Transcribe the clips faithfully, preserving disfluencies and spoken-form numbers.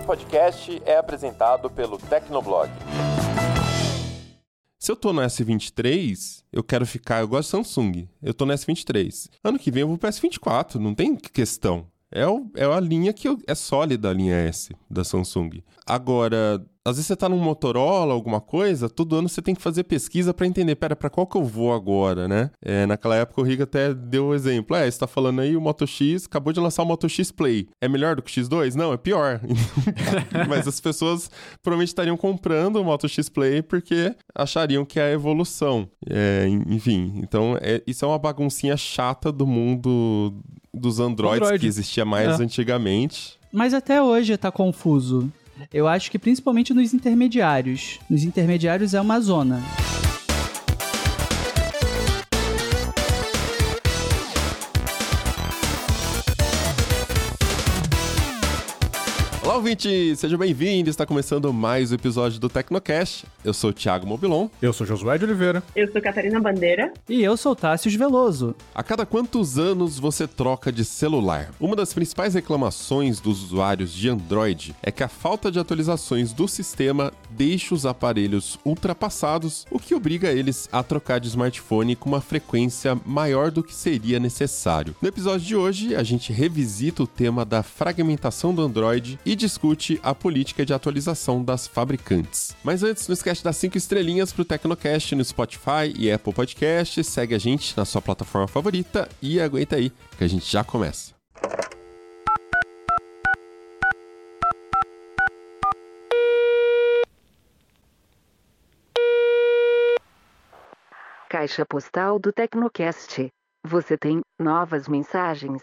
podcast é apresentado pelo Tecnoblog. Se eu tô no S vinte e três, eu quero ficar... Eu gosto de Samsung. Eu tô no S vinte e três. Ano que vem eu vou pro S vinte e quatro, não tem questão. É, o, é a linha que eu, é sólida, a linha S da Samsung. Agora, às vezes você tá num Motorola, alguma coisa, todo ano você tem que fazer pesquisa pra entender, pera, pra qual que eu vou agora, né? É, naquela época o Riga até deu o exemplo. É, você tá falando aí o Moto X, acabou de lançar o Moto X Play. É melhor do que o X dois? Não, é pior. Mas as pessoas provavelmente estariam comprando o Moto X Play porque achariam que é a evolução. É, enfim, então é, isso é uma baguncinha chata do mundo dos Androids Android. Que existia mais é. antigamente. Mas até hoje tá confuso. Eu acho que principalmente nos intermediários. Nos intermediários é uma zona. Olá, ouvinte! Seja bem-vindo! Está começando mais um episódio do Tecnocast. Eu sou o Thiago Mobilon. Eu sou Josué de Oliveira. Eu sou Catarina Bandeira. E eu sou Tássius Veloso. A cada quantos anos você troca de celular? Uma das principais reclamações dos usuários de Android é que a falta de atualizações do sistema deixa os aparelhos ultrapassados, o que obriga eles a trocar de smartphone com uma frequência maior do que seria necessário. No episódio de hoje, a gente revisita o tema da fragmentação do Android e discute a política de atualização das fabricantes. Mas antes, não esquece de dar cinco estrelinhas pro Tecnocast no Spotify e Apple Podcast, segue a gente na sua plataforma favorita e aguenta aí, que a gente já começa. Caixa postal do Tecnocast. Você tem novas mensagens?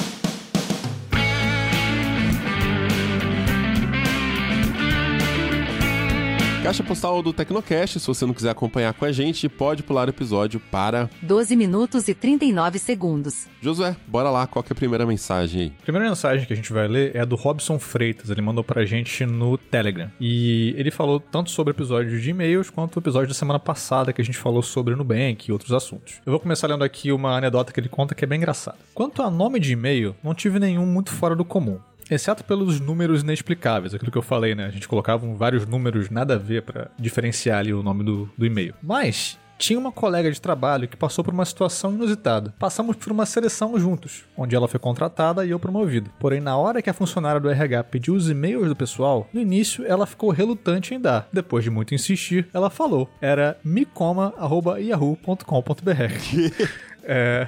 Caixa postal do Tecnocast, se você não quiser acompanhar com a gente, pode pular o episódio para... doze minutos e trinta e nove segundos. Josué, bora lá, qual que é a primeira mensagem aí? A primeira mensagem que a gente vai ler é a do Robson Freitas, ele mandou pra gente no Telegram. E ele falou tanto sobre o episódio de e-mails, quanto o episódio da semana passada que a gente falou sobre Nubank e outros assuntos. Eu vou começar lendo aqui uma anedota que ele conta que é bem engraçada. Quanto a nome de e-mail, não tive nenhum muito fora do comum. Exceto pelos números inexplicáveis, aquilo que eu falei, né? A gente colocava vários números nada a ver pra diferenciar ali o nome do, do e-mail. Mas tinha uma colega de trabalho que passou por uma situação inusitada. Passamos por uma seleção juntos, onde ela foi contratada e eu promovido. Porém, na hora que a funcionária do R H pediu os e-mails do pessoal, no início ela ficou relutante em dar. Depois de muito insistir, ela falou. Era micoma arroba yahoo ponto com ponto b r. é...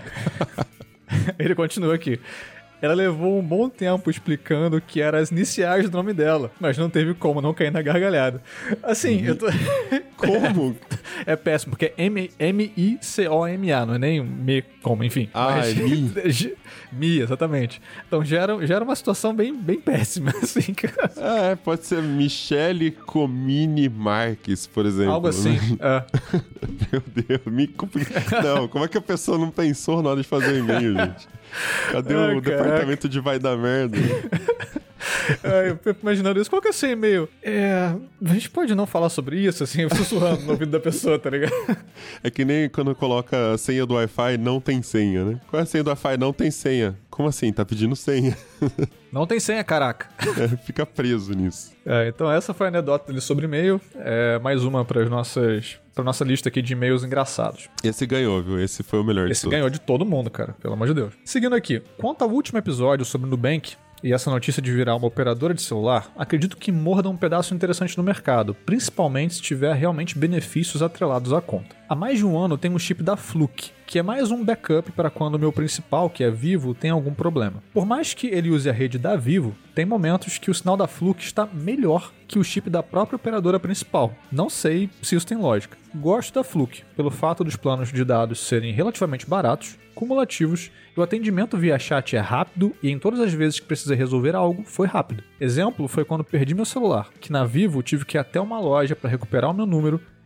Ele continua aqui. Ela levou um bom tempo explicando que eram as iniciais do nome dela, mas não teve como não cair na gargalhada. Assim, eu tô... Como? É péssimo, porque é M I C O M A, não é nem me como, enfim. Ah, mas... é Mi? Mi, exatamente. Então já era, já era uma situação bem, bem péssima, assim. É, pode ser Michele Comini Marques, por exemplo. Algo assim, é. Meu Deus, me compli... Não, como é que a pessoa não pensou na hora de fazer e-mail, gente? Cadê ah, o caraca. departamento de vai dar merda? É, eu fico imaginando isso. Qual que é o seu e-mail? É, a gente pode não falar sobre isso, assim, sussurrando no ouvido da pessoa, tá ligado? É que nem quando coloca a senha do Wi-Fi, não tem senha, né? Qual é a senha do Wi-Fi? Não tem senha. Como assim? Tá pedindo senha. Não tem senha, caraca. É, fica preso nisso. É, então essa foi a anedota dele sobre e-mail. É, mais uma para as nossas... pra nossa lista aqui de e-mails engraçados. Esse ganhou, viu? Esse foi o melhor de Esse todos. ganhou de todo mundo, cara. Pelo amor de Deus. Seguindo aqui. Quanto ao último episódio sobre Nubank e essa notícia de virar uma operadora de celular, acredito que morda um pedaço interessante no mercado, principalmente se tiver realmente benefícios atrelados à conta. Há mais de um ano tem um chip da Fluke, que é mais um backup para quando o meu principal, que é Vivo, tem algum problema. Por mais que ele use a rede da Vivo, tem momentos que o sinal da Fluke está melhor que o chip da própria operadora principal. Não sei se isso tem lógica. Gosto da Fluke, pelo fato dos planos de dados serem relativamente baratos, cumulativos, e o atendimento via chat é rápido e em todas as vezes que precisei resolver algo, foi rápido. Exemplo foi quando perdi meu celular, que na Vivo tive que ir até uma loja para recuperar o meu número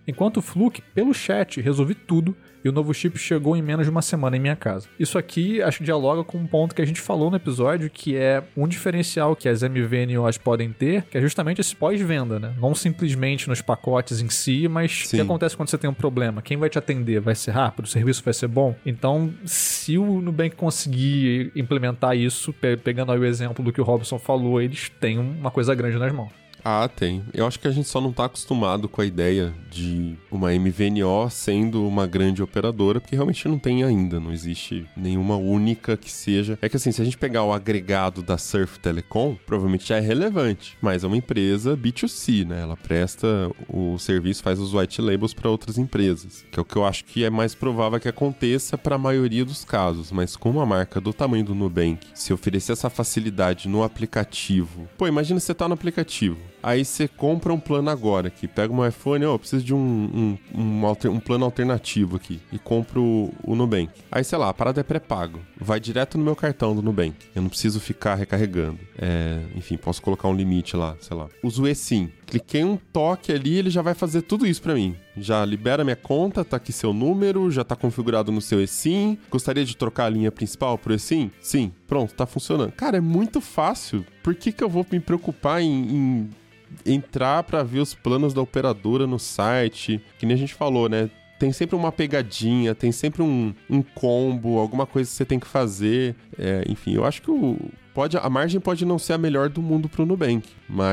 Enquanto o Fluke, pelo chat, resolvi tudo e o novo chip chegou em menos de uma semana em minha casa. Isso aqui, acho que dialoga com um ponto que a gente falou no episódio, que é um diferencial que as M V N O S podem ter, que é justamente esse pós-venda, né? Não simplesmente nos pacotes em si, mas o que acontece quando você tem um problema? Quem vai te atender? Vai ser rápido? O serviço vai ser bom? Então, se o Nubank conseguir implementar isso, pe- pegando aí o exemplo do que o Robson falou, eles têm uma coisa grande nas mãos. Ah, tem. Eu acho que a gente só não tá acostumado com a ideia de uma M V N O sendo uma grande operadora, porque realmente não tem ainda, não existe nenhuma única que seja. É que assim, se a gente pegar o agregado da Surf Telecom, provavelmente já é relevante, mas é uma empresa B dois C, né? Ela presta o serviço, faz os white labels para outras empresas, que é o que eu acho que é mais provável que aconteça para a maioria dos casos, mas com uma marca do tamanho do Nubank, se oferecer essa facilidade no aplicativo... Pô, imagina você tá no aplicativo. Aí você compra um plano agora, que pega um iPhone, ó, oh, preciso de um, um, um, alter, um plano alternativo aqui, e compro o, o Nubank. Aí, sei lá, a parada é pré-pago, vai direto no meu cartão do Nubank, eu não preciso ficar recarregando. É, enfim, posso colocar um limite lá, sei lá. Uso o eSIM, cliquei um toque ali, ele já vai fazer tudo isso pra mim. Já libera minha conta, tá aqui seu número, já tá configurado no seu eSIM. Gostaria de trocar a linha principal pro eSIM? Sim, pronto, tá funcionando. Cara, é muito fácil. Por que que eu vou me preocupar em... em... entrar para ver os planos da operadora no site, que nem a gente falou, né? Tem sempre uma pegadinha, tem sempre um, um combo, alguma coisa que você tem que fazer. É, enfim, eu acho que o, pode, a margem pode não ser a melhor do mundo pro Nubank,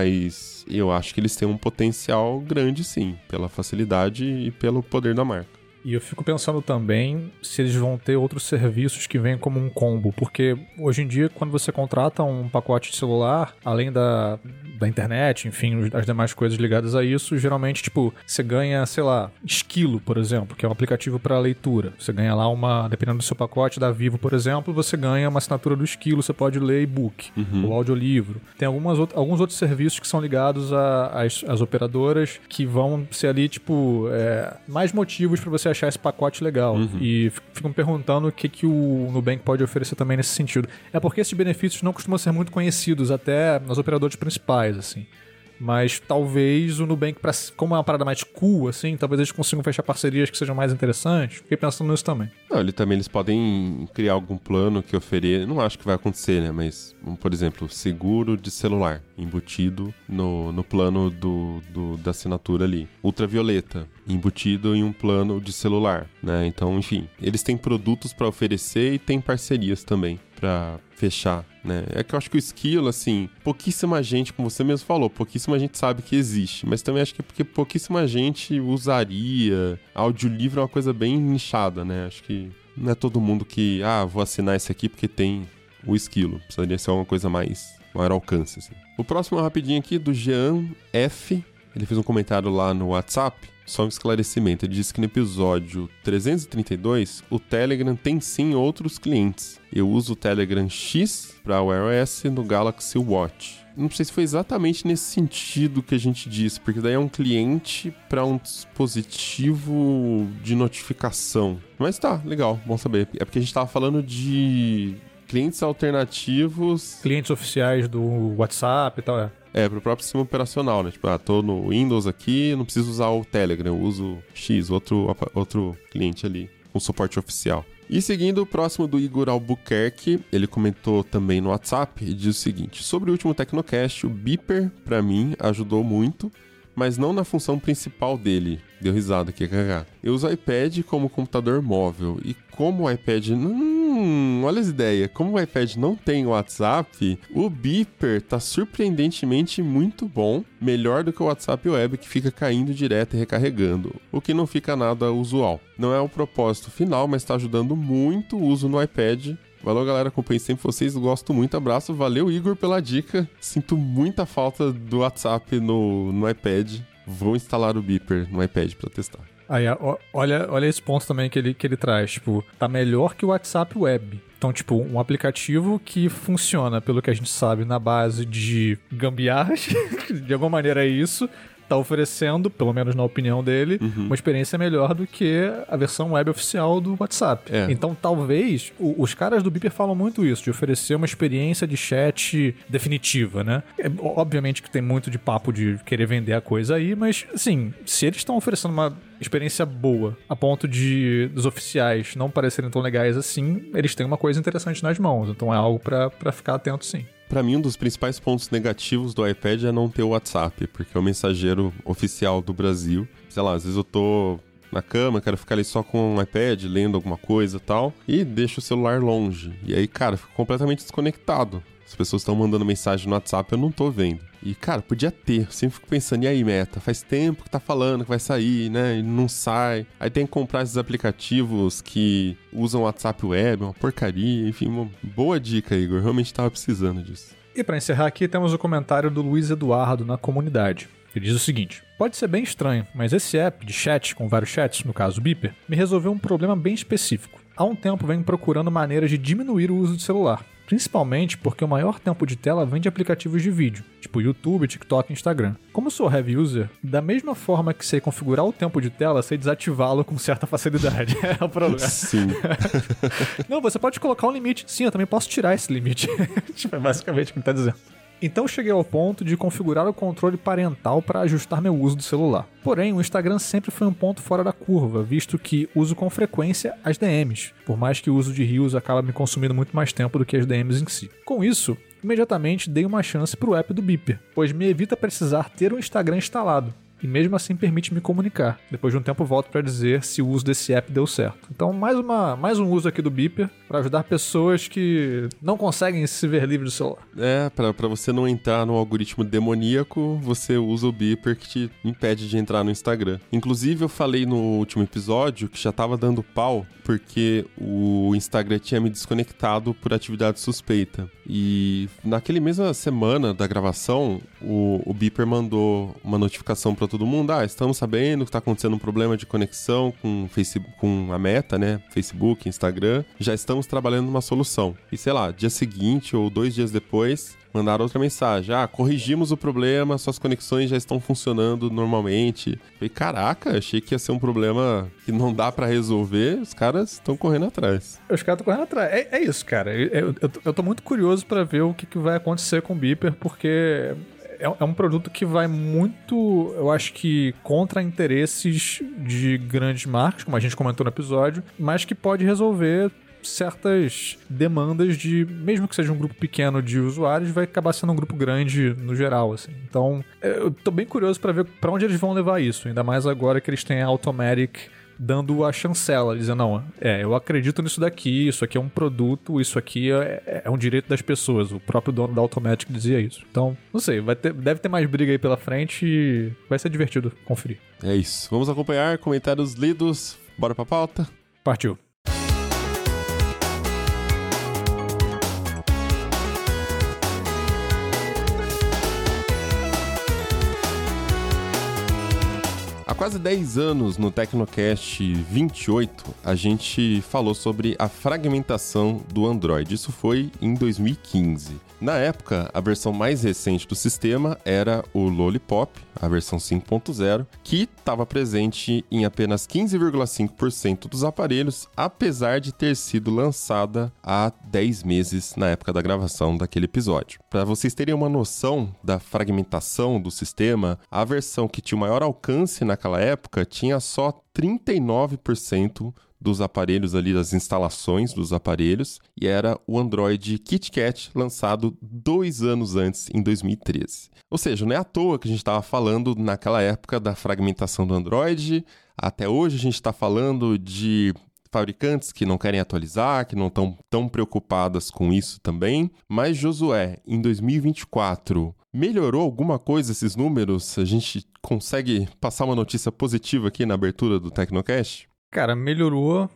mas eu acho que eles têm um potencial grande, sim, pela facilidade e pelo poder da marca. E eu fico pensando também se eles vão ter outros serviços que vêm como um combo, porque hoje em dia, quando você contrata um pacote de celular, além da, da internet, enfim, as demais coisas ligadas a isso, geralmente, tipo, você ganha, sei lá, Esquilo, por exemplo, que é um aplicativo para leitura. Você ganha lá uma, dependendo do seu pacote da Vivo, por exemplo, você ganha uma assinatura do Esquilo, você pode ler e-book, uhum. ou audiolivro. Tem algumas, alguns outros serviços que são ligados às operadoras que vão ser ali, tipo, é, mais motivos para você achar esse pacote legal. Uhum. E ficam perguntando o que, que o Nubank pode oferecer também nesse sentido. É porque esses benefícios não costumam ser muito conhecidos até nas operadoras principais, assim. Mas talvez o Nubank, pra, como é uma parada mais cool, assim, talvez eles consigam fechar parcerias que sejam mais interessantes. Fiquei pensando nisso também. Não, ele também, eles podem criar algum plano que ofereça, não acho que vai acontecer, né, mas, por exemplo, seguro de celular embutido no, no plano do, do, da assinatura ali. Ultravioleta embutido em um plano de celular, né, então, enfim, eles têm produtos para oferecer e têm parcerias também para fechar, né? É que eu acho que o Esquilo, assim, pouquíssima gente, como você mesmo falou, pouquíssima gente sabe que existe, mas também acho que é porque pouquíssima gente usaria. Audiolivro é uma coisa bem nichada, né? Acho que não é todo mundo que, ah, vou assinar esse aqui porque tem o Esquilo. Precisaria ser uma coisa mais, maior alcance, assim. O próximo é rapidinho aqui, do Jean F. Ele fez um comentário lá no WhatsApp. Só um esclarecimento, ele disse que no episódio trezentos e trinta e dois, o Telegram tem sim outros clientes. Eu uso o Telegram X para o iOS no Galaxy Watch. Não sei se foi exatamente nesse sentido que a gente disse, porque daí é um cliente para um dispositivo de notificação. Mas tá, legal, bom saber. É porque a gente estava falando de clientes alternativos... Clientes oficiais do WhatsApp e tal, é. É, pro próprio sistema operacional, né? Tipo, ah, tô no Windows aqui, não preciso usar o Telegram, eu uso X, outro, outro cliente ali, com suporte oficial. E seguindo o próximo do Igor Albuquerque, ele comentou também no WhatsApp e diz o seguinte: sobre o último Tecnocast, o Beeper, pra mim, ajudou muito, mas não na função principal dele. Deu risada aqui, cagá. Eu uso o iPad como computador móvel, e como o iPad... Hum, olha as ideias. Como o iPad não tem WhatsApp, o Beeper tá surpreendentemente muito bom, melhor do que o WhatsApp Web, que fica caindo direto e recarregando, o que não fica nada usual. Não é o propósito final, mas tá ajudando muito o uso no iPad. Valeu, galera, acompanhe sempre vocês, gosto muito, abraço, valeu, Igor, pela dica. Sinto muita falta do WhatsApp no, no iPad, vou instalar o Beeper no iPad pra testar. Aí, olha, olha esse ponto também que ele, que ele traz, tipo, tá melhor que o WhatsApp Web. Então, tipo, um aplicativo que funciona, pelo que a gente sabe, na base de gambiarras, de alguma maneira é isso, tá oferecendo, pelo menos na opinião dele, uhum. uma experiência melhor do que a versão web oficial do WhatsApp. É. Então, talvez, o, os caras do Beeper falam muito isso, de oferecer uma experiência de chat definitiva, né? É, obviamente que tem muito de papo de querer vender a coisa aí, mas, assim, se eles estão oferecendo uma experiência boa, a ponto de dos oficiais não parecerem tão legais assim, eles têm uma coisa interessante nas mãos, então é algo pra, pra ficar atento, sim. Pra mim, um dos principais pontos negativos do iPad é não ter o WhatsApp, porque é o mensageiro oficial do Brasil. Sei lá, às vezes eu tô na cama, quero ficar ali só com o iPad, lendo alguma coisa e tal, e deixo o celular longe. E aí, cara, fico completamente desconectado. As pessoas estão mandando mensagem no WhatsApp, eu não tô vendo. E, cara, podia ter. Eu sempre fico pensando, e aí, Meta? Faz tempo que tá falando que vai sair, né? E não sai. Aí tem que comprar esses aplicativos que usam WhatsApp Web, uma porcaria. Enfim, uma boa dica, Igor. Eu realmente tava precisando disso. E pra encerrar aqui, temos o comentário do Luiz Eduardo na comunidade. Ele diz o seguinte: pode ser bem estranho, mas esse app de chat, com vários chats, no caso o Beeper, me resolveu um problema bem específico. Há um tempo venho procurando maneiras de diminuir o uso do celular. Principalmente porque o maior tempo de tela vem de aplicativos de vídeo, tipo YouTube, TikTok e Instagram. Como sou heavy user, da mesma forma que sei configurar o tempo de tela, sei desativá-lo com certa facilidade. É o problema. Sim. Não, você pode colocar um limite. Sim, eu também posso tirar esse limite. É basicamente o que ele está dizendo. Então cheguei ao ponto de configurar o controle parental para ajustar meu uso do celular. Porém, o Instagram sempre foi um ponto fora da curva, visto que uso com frequência as D Ms, por mais que o uso de Reels acaba me consumindo muito mais tempo do que as D Ms em si. Com isso, imediatamente dei uma chance para o app do Beeper, pois me evita precisar ter o Instagram instalado. E mesmo assim permite me comunicar. Depois de um tempo volto para dizer se o uso desse app deu certo. Então mais, uma, mais um uso aqui do Beeper para ajudar pessoas que não conseguem se ver livre do celular. É, pra, pra você não entrar no algoritmo demoníaco, você usa o Beeper que te impede de entrar no Instagram. Inclusive eu falei no último episódio que já tava dando pau porque o Instagram tinha me desconectado por atividade suspeita. E naquele mesma semana da gravação, o, o Beeper mandou uma notificação para todo mundo: ah, estamos sabendo que está acontecendo um problema de conexão com, Facebook, com a Meta, né? Facebook, Instagram. Já estamos trabalhando numa solução. E sei lá, dia seguinte ou dois dias depois, mandaram outra mensagem: ah, corrigimos o problema, suas conexões já estão funcionando normalmente. Falei, caraca, achei que ia ser um problema que não dá pra resolver, os caras estão correndo atrás. Os caras estão correndo atrás. É, é isso, cara. Eu, eu, eu tô muito curioso pra ver o que, que vai acontecer com o Beeper, porque é um produto que vai muito, eu acho que, contra interesses de grandes marcas, como a gente comentou no episódio, mas que pode resolver certas demandas de, mesmo que seja um grupo pequeno de usuários, vai acabar sendo um grupo grande no geral, assim. Então, eu tô bem curioso pra ver pra onde eles vão levar isso, ainda mais agora que eles têm a Automatic dando a chancela, dizendo, não, é, eu acredito nisso daqui, isso aqui é um produto, isso aqui é, é um direito das pessoas. O próprio dono da Automatic dizia isso. Então, não sei, vai ter, deve ter mais briga aí pela frente e vai ser divertido conferir. É isso. Vamos acompanhar comentários lidos. Bora pra pauta? Partiu. Há quase dez anos, no Tecnocast vinte e oito, a gente falou sobre a fragmentação do Android. Isso foi em dois mil e quinze. Na época, a versão mais recente do sistema era o Lollipop, a versão cinco ponto zero, que estava presente em apenas quinze vírgula cinco por cento dos aparelhos, apesar de ter sido lançada há dez meses na época da gravação daquele episódio. Para vocês terem uma noção da fragmentação do sistema, a versão que tinha o maior alcance naquela época tinha só trinta e nove por cento dos aparelhos ali, das instalações dos aparelhos, e era o Android KitKat, lançado dois anos antes, em dois mil e treze. Ou seja, não é à toa que a gente estava falando naquela época da fragmentação do Android, até hoje a gente está falando de fabricantes que não querem atualizar, que não estão tão preocupadas com isso também. Mas, Josué, em dois mil e vinte e quatro, melhorou alguma coisa esses números? A gente consegue passar uma notícia positiva aqui na abertura do Tecnocast? Cara, melhorou,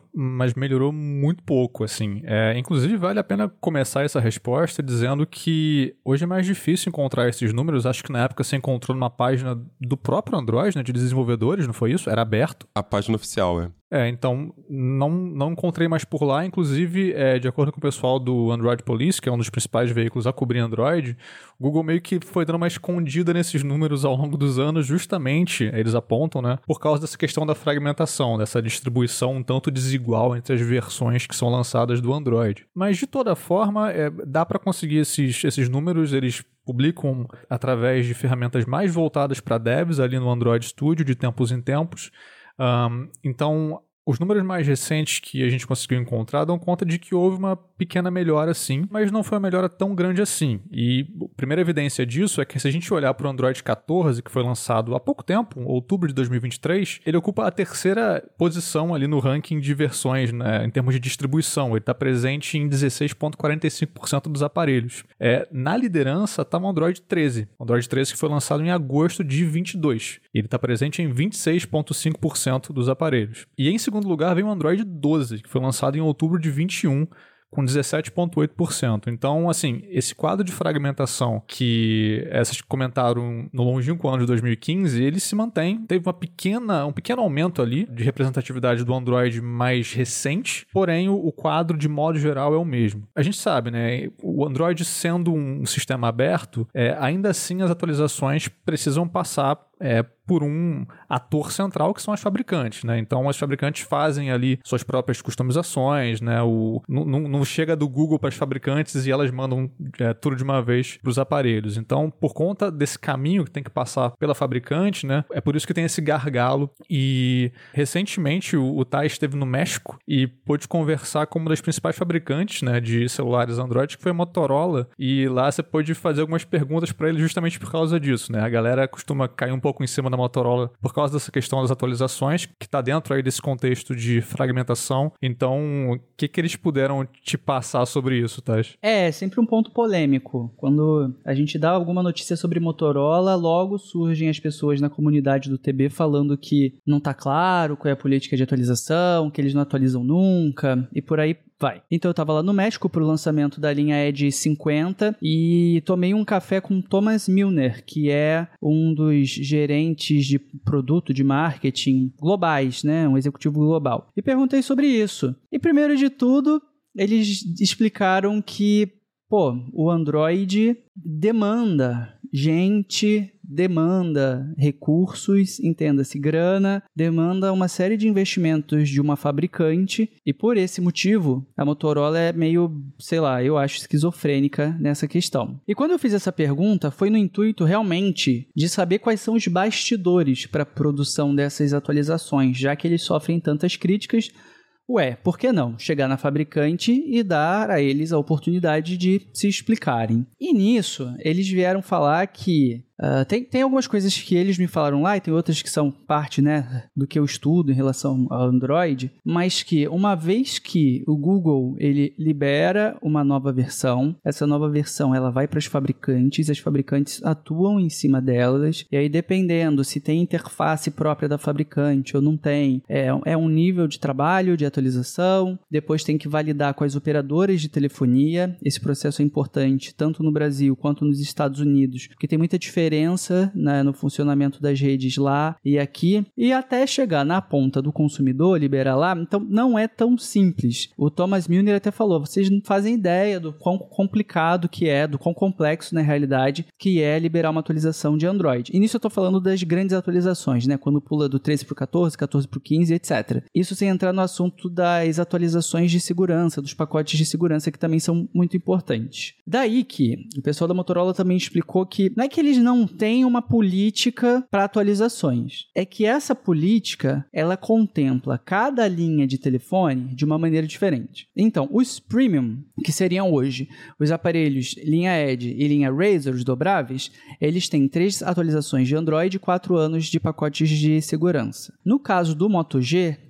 mas melhorou muito pouco, assim. É, inclusive, vale a pena começar essa resposta dizendo que hoje é mais difícil encontrar esses números. Acho que na época você encontrou numa página do próprio Android, né, de desenvolvedores, não foi isso? Era aberto. A página oficial, é. É, então não, não encontrei mais por lá. Inclusive, é, de acordo com o pessoal do Android Police, que é um dos principais veículos a cobrir Android, o Google meio que foi dando uma escondida nesses números ao longo dos anos, justamente, eles apontam, né, por causa dessa questão da fragmentação, dessa distribuição um tanto desigual entre as versões que são lançadas do Android. Mas, de toda forma, é, dá para conseguir esses, esses números. Eles publicam através de ferramentas mais voltadas para devs ali no Android Studio, de tempos em tempos. Um, então, os números mais recentes que a gente conseguiu encontrar dão conta de que houve uma pequena melhora sim, mas não foi uma melhora tão grande assim. E a primeira evidência disso é que se a gente olhar para o Android catorze, que foi lançado há pouco tempo, outubro de dois mil e vinte e três, ele ocupa a terceira posição ali no ranking de versões, né, em termos de distribuição. Ele está presente em dezesseis vírgula quarenta e cinco por cento dos aparelhos. É, na liderança está o Android treze. O Android treze que foi lançado em agosto de vinte e dois. Ele está presente em vinte e seis vírgula cinco por cento dos aparelhos. E em segundo lugar vem o Android doze, que foi lançado em outubro de vinte e um, com dezessete vírgula oito por cento. Então, assim, esse quadro de fragmentação que essas comentaram no longínquo ano de dois mil e quinze, ele se mantém. Teve uma pequena, um pequeno aumento ali de representatividade do Android mais recente, porém o quadro de modo geral é o mesmo. A gente sabe, né, o Android sendo um sistema aberto, é, ainda assim as atualizações precisam passar É, por um ator central, que são as fabricantes, né? Então, as fabricantes fazem ali suas próprias customizações, né? O, não, não chega do Google para as fabricantes e elas mandam é, tudo de uma vez para os aparelhos. Então, por conta desse caminho que tem que passar pela fabricante, né? É por isso que tem esse gargalo. E, recentemente, o, o Thay esteve no México e pôde conversar com uma das principais fabricantes, né, de celulares Android, que foi a Motorola. E lá você pôde fazer algumas perguntas para ele justamente por causa disso, né? A galera costuma cair um pouco em cima da Motorola por causa dessa questão das atualizações, que está dentro aí desse contexto de fragmentação. Então, o que, que eles puderam te passar sobre isso, Taz? É, sempre um ponto polêmico. Quando a gente dá alguma notícia sobre Motorola, logo surgem as pessoas na comunidade do T B falando que não está claro qual é a política de atualização, que eles não atualizam nunca, e por aí vai. Então eu tava lá no México pro lançamento da linha Edge cinquenta e tomei um café com Thomas Milner, que é um dos gerentes de produto, de marketing globais, né? Um executivo global. E perguntei sobre isso. E primeiro de tudo, eles explicaram que, pô, o Android demanda gente, demanda recursos, entenda-se, grana, demanda uma série de investimentos de uma fabricante e por esse motivo a Motorola é meio, sei lá, eu acho esquizofrênica nessa questão. E quando eu fiz essa pergunta foi no intuito realmente de saber quais são os bastidores para a produção dessas atualizações, já que eles sofrem tantas críticas. Ué, por que não chegar na fabricante e dar a eles a oportunidade de se explicarem? E nisso, eles vieram falar que Uh, tem, tem algumas coisas que eles me falaram lá e tem outras que são parte, né, do que eu estudo em relação ao Android, mas que uma vez que o Google ele libera uma nova versão, essa nova versão ela vai para as fabricantes, as fabricantes atuam em cima delas e aí dependendo se tem interface própria da fabricante ou não tem, é, é um nível de trabalho, de atualização, depois tem que validar com as operadoras de telefonia, esse processo é importante tanto no Brasil quanto nos Estados Unidos, porque tem muita diferença diferença, né, no funcionamento das redes lá e aqui, e até chegar na ponta do consumidor, liberar lá, então não é tão simples. O Thomas Milner até falou, vocês não fazem ideia do quão complicado que é, do quão complexo na realidade que é liberar uma atualização de Android. E nisso eu tô falando das grandes atualizações, né, quando pula do treze para o catorze, catorze para o quinze, etcétera. Isso sem entrar no assunto das atualizações de segurança, dos pacotes de segurança que também são muito importantes. Daí que o pessoal da Motorola também explicou que não é que eles não tem uma política para atualizações. É que essa política, ela contempla cada linha de telefone de uma maneira diferente. Então, os premium, que seriam hoje os aparelhos linha Edge e linha Razr, os dobráveis, eles têm três atualizações de Android e quatro anos de pacotes de segurança. No caso do Moto G,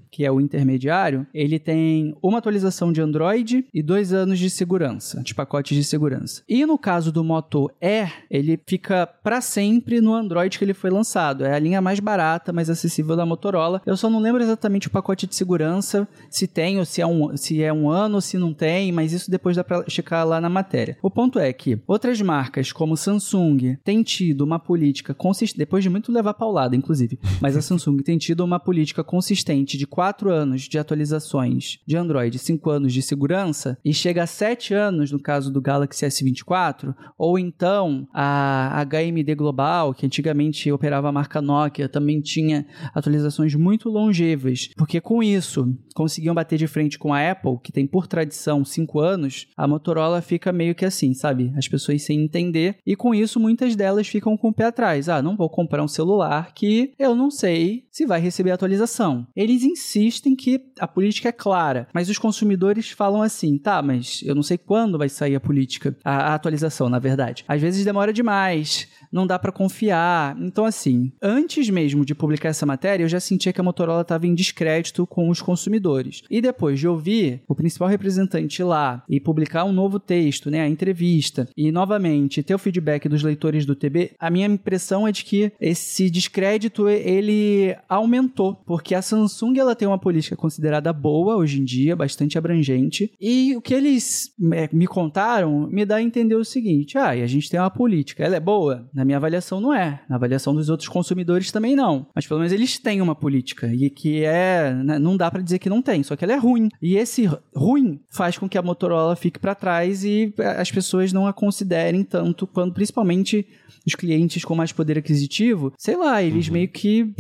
que é o intermediário, ele tem uma atualização de Android e dois anos de segurança, de pacotes de segurança. E no caso do Moto E, ele fica para sempre no Android que ele foi lançado. É a linha mais barata, mais acessível da Motorola. Eu só não lembro exatamente o pacote de segurança, se tem ou se é um, se é um ano ou se não tem, mas isso depois dá para checar lá na matéria. O ponto é que outras marcas, como Samsung, têm tido uma política consistente, depois de muito levar paulada, inclusive, mas a Samsung tem tido uma política consistente de quatro anos de atualizações de Android, cinco anos de segurança, e chega a sete anos no caso do Galaxy S vinte e quatro, ou então a H M D Global, que antigamente operava a marca Nokia, também tinha atualizações muito longevas, porque com isso conseguiam bater de frente com a Apple, que tem por tradição cinco anos, a Motorola fica meio que assim, sabe? As pessoas sem entender, e com isso muitas delas ficam com o pé atrás. Ah, não vou comprar um celular que eu não sei se vai receber atualização. Eles insistem que a política é clara, mas os consumidores falam assim, tá, mas eu não sei quando vai sair a política, a, a atualização, na verdade. Às vezes demora demais, não dá pra confiar. Então, assim, antes mesmo de publicar essa matéria, eu já sentia que a Motorola estava em descrédito com os consumidores. E depois de ouvir o principal representante lá e publicar um novo texto, né, a entrevista, e novamente ter o feedback dos leitores do T B, a minha impressão é de que esse descrédito, ele aumentou, porque a Samsung, ela tem uma política considerada boa hoje em dia, bastante abrangente, e o que eles é, me contaram me dá a entender o seguinte, ah, e a gente tem uma política, ela é boa? Na minha avaliação não é, na avaliação dos outros consumidores também não, mas pelo menos eles têm uma política, e que é, né, não dá pra dizer que não tem, só que ela é ruim, e esse ruim faz com que a Motorola fique pra trás e as pessoas não a considerem tanto, quando principalmente os clientes com mais poder aquisitivo, sei lá, eles uhum. meio que uh,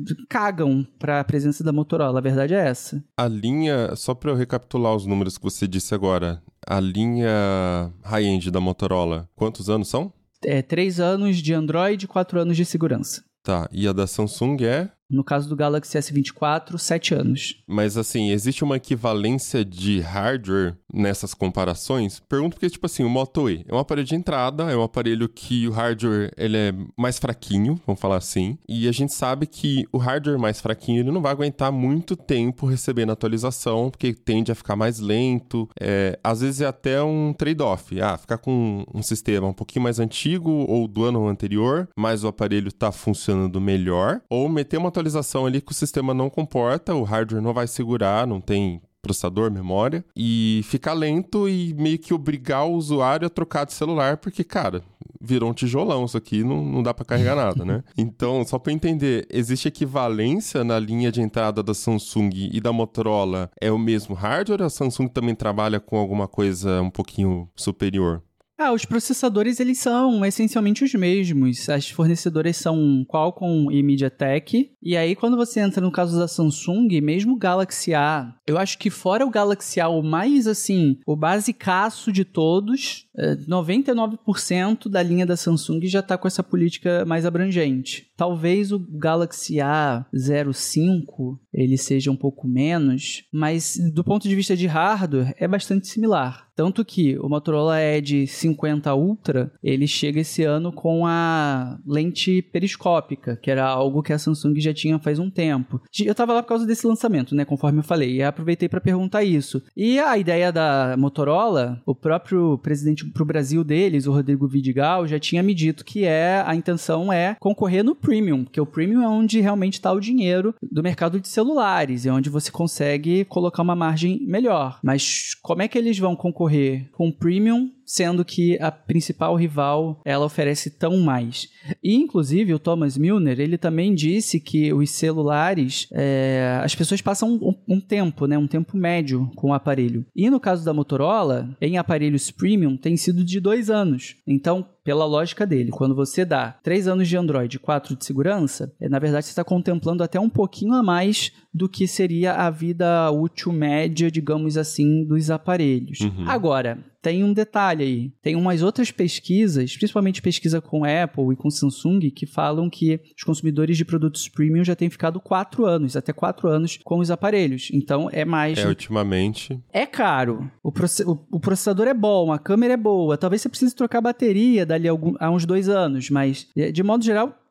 cagam pra presença da Motorola, a verdade é essa. A linha, só pra eu recapitular os números que você disse agora, a linha high-end da Motorola, quantos anos são? É, três anos de Android e quatro anos de segurança. Tá, e a da Samsung é? No caso do Galaxy S vinte e quatro, sete anos. Mas assim, existe uma equivalência de hardware nessas comparações? Pergunto porque, tipo assim, o Moto E é um aparelho de entrada, é um aparelho que o hardware ele é mais fraquinho, vamos falar assim, e a gente sabe que o hardware mais fraquinho ele não vai aguentar muito tempo recebendo atualização, porque tende a ficar mais lento, é, às vezes é até um trade-off, ah, ficar com um sistema um pouquinho mais antigo ou do ano anterior, mas o aparelho tá funcionando melhor, ou meter uma atualização ali que o sistema não comporta, o hardware não vai segurar, não tem processador, memória, e ficar lento e meio que obrigar o usuário a trocar de celular, porque, cara, virou um tijolão isso aqui, não, não dá pra carregar nada, né? Então, só pra entender, existe equivalência na linha de entrada da Samsung e da Motorola? É o mesmo hardware ou a Samsung também trabalha com alguma coisa um pouquinho superior? Ah, os processadores, eles são essencialmente os mesmos. As fornecedoras são Qualcomm e MediaTek. E aí, quando você entra no caso da Samsung, mesmo o Galaxy A, eu acho que fora o Galaxy A, o mais, assim, o basicaço de todos, noventa e nove por cento da linha da Samsung já tá com essa política mais abrangente. Talvez o Galaxy A zero cinco, ele seja um pouco menos, mas do ponto de vista de hardware, é bastante similar. Tanto que o Motorola Edge cinquenta Ultra, ele chega esse ano com a lente periscópica, que era algo que a Samsung já tinha faz um tempo. Eu tava lá por causa desse lançamento, né, conforme eu falei, e aproveitei para perguntar isso. E a ideia da Motorola, o próprio presidente pro Brasil deles, o Rodrigo Vidigal, já tinha me dito que é, a intenção é concorrer no Premium, porque o Premium é onde realmente está o dinheiro do mercado de celulares, é onde você consegue colocar uma margem melhor. Mas como é que eles vão concorrer com o Premium, sendo que a principal rival, ela oferece tão mais? E, inclusive, o Thomas Milner, ele também disse que os celulares, é, as pessoas passam um, um tempo, né, um tempo médio com o aparelho. E no caso da Motorola, em aparelhos Premium, tem sido de dois anos. Então, pela lógica dele, quando você dá três anos de Android e quatro de segurança, é, na verdade, você está contemplando até um pouquinho a mais do que seria a vida útil média, digamos assim, dos aparelhos. Uhum. Agora, tem um detalhe aí. Tem umas outras pesquisas, principalmente pesquisa com Apple e com Samsung, que falam que os consumidores de produtos premium já têm ficado quatro anos, até quatro anos com os aparelhos. Então, é mais... É, ultimamente... É caro. O, proce... o processador é bom, a câmera é boa. Talvez você precise trocar a bateria dali a, algum... a uns dois anos, mas, de modo geral...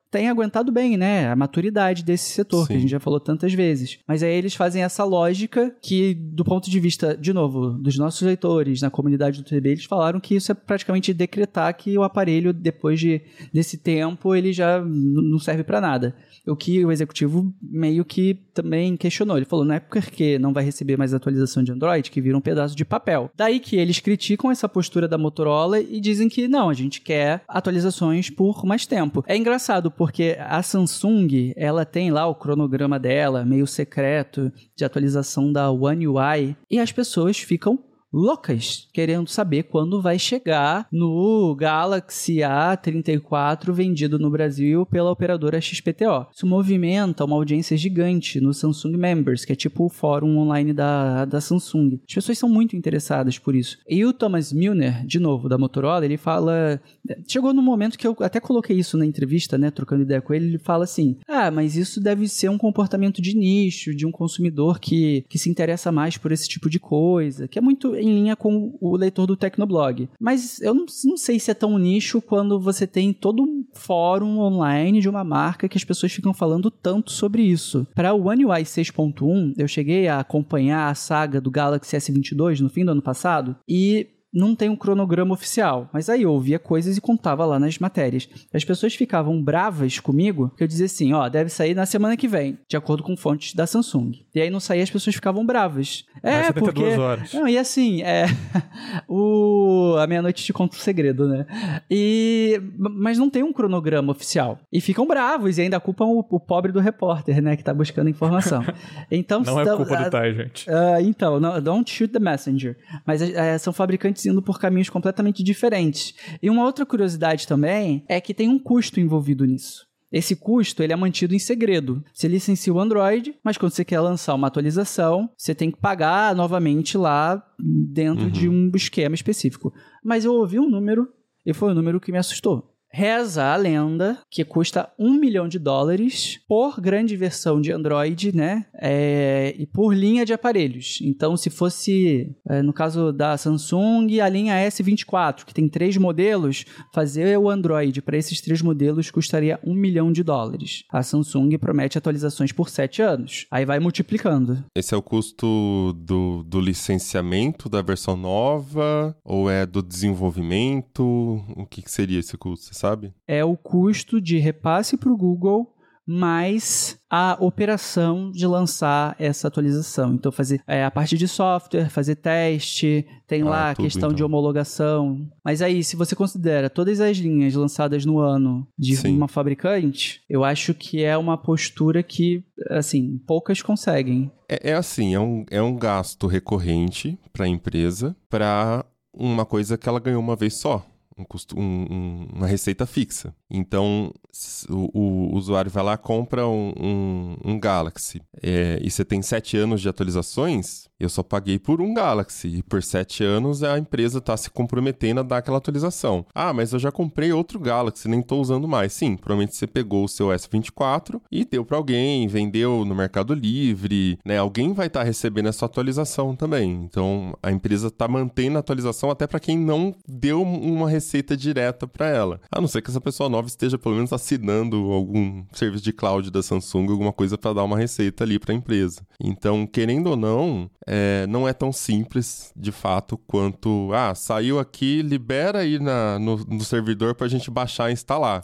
tem aguentado bem, né? A maturidade desse setor, Sim. que a gente já falou tantas vezes. Mas aí eles fazem essa lógica que, do ponto de vista, de novo, dos nossos leitores, na comunidade do T B, eles falaram que isso é praticamente decretar que o aparelho, depois de, desse tempo, ele já não serve para nada. O que o executivo meio que também questionou. Ele falou, não é porque não vai receber mais atualização de Android que vira um pedaço de papel. Daí que eles criticam essa postura da Motorola e dizem que não, a gente quer atualizações por mais tempo. É engraçado porque a Samsung, ela tem lá o cronograma dela, meio secreto, de atualização da One U I, e as pessoas ficam loucas, querendo saber quando vai chegar no Galaxy A trinta e quatro vendido no Brasil pela operadora X P T O. Isso movimenta uma audiência gigante no Samsung Members, que é tipo o fórum online da, da Samsung. As pessoas são muito interessadas por isso. E o Thomas Milner, de novo, da Motorola, ele fala... Chegou no momento que eu até coloquei isso na entrevista, né, trocando ideia com ele, ele fala assim, ah, mas isso deve ser um comportamento de nicho, de um consumidor que, que se interessa mais por esse tipo de coisa, que é muito em linha com o leitor do Tecnoblog. Mas eu não, não sei se é tão nicho quando você tem todo um fórum online de uma marca que as pessoas ficam falando tanto sobre isso. Para o One U I seis ponto um, eu cheguei a acompanhar a saga do Galaxy S vinte e dois no fim do ano passado e não tem um cronograma oficial, mas aí eu ouvia coisas e contava lá nas matérias. As pessoas ficavam bravas comigo, que eu dizia assim, ó, deve sair na semana que vem, de acordo com fontes da Samsung. E aí não saía, as pessoas ficavam bravas. É, porque... horas. Não, e assim, é... o... a meia-noite te conta o segredo, né? E... Mas não tem um cronograma oficial. E ficam bravos e ainda culpam o, o pobre do repórter, né, que tá buscando informação. Então, não está... é culpa do Thay, gente. Uh, então, não, don't shoot the messenger. Mas uh, são fabricantes indo por caminhos completamente diferentes. E uma outra curiosidade também é que tem um custo envolvido nisso. Esse custo, ele é mantido em segredo. Você licencia o Android, mas quando você quer lançar uma atualização, você tem que pagar novamente lá dentro uhum. de um esquema específico. Mas eu ouvi um número, e foi um número que me assustou. Reza a lenda que custa um milhão de dólares por grande versão de Android, né? É, e por linha de aparelhos. Então, se fosse, é, no caso da Samsung, a linha S vinte e quatro, que tem três modelos, fazer o Android para esses três modelos custaria um milhão de dólares. A Samsung promete atualizações por sete anos. Aí vai multiplicando. Esse é o custo do, do licenciamento da versão nova? Ou é do desenvolvimento? O que, que seria esse custo? Sabe? É o custo de repasse para o Google mais a operação de lançar essa atualização. Então, fazer é, a parte de software, fazer teste, tem ah, lá a questão então. de homologação. Mas aí, se você considera todas as linhas lançadas no ano de Sim. uma fabricante, eu acho que é uma postura que, assim, poucas conseguem. É, é assim, é um, é um gasto recorrente para a empresa para uma coisa que ela ganhou uma vez só. Um custo, um, um, uma receita fixa. Então, o, o usuário vai lá, compra um, um, um Galaxy. É, e você tem sete anos de atualizações, eu só paguei por um Galaxy. E por sete anos a empresa está se comprometendo a dar aquela atualização. Ah, mas eu já comprei outro Galaxy, nem estou usando mais. Sim, provavelmente você pegou o seu S vinte e quatro e deu para alguém, vendeu no Mercado Livre, né? Alguém vai estar tá recebendo essa atualização também. Então, a empresa está mantendo a atualização até para quem não deu uma receita direta para ela. A não ser que essa pessoa nova esteja pelo menos assinando algum serviço de cloud da Samsung, alguma coisa para dar uma receita ali para a empresa. Então, querendo ou não, é, não é tão simples, de fato, quanto, ah, saiu aqui, libera aí na, no, no servidor para a gente baixar e instalar.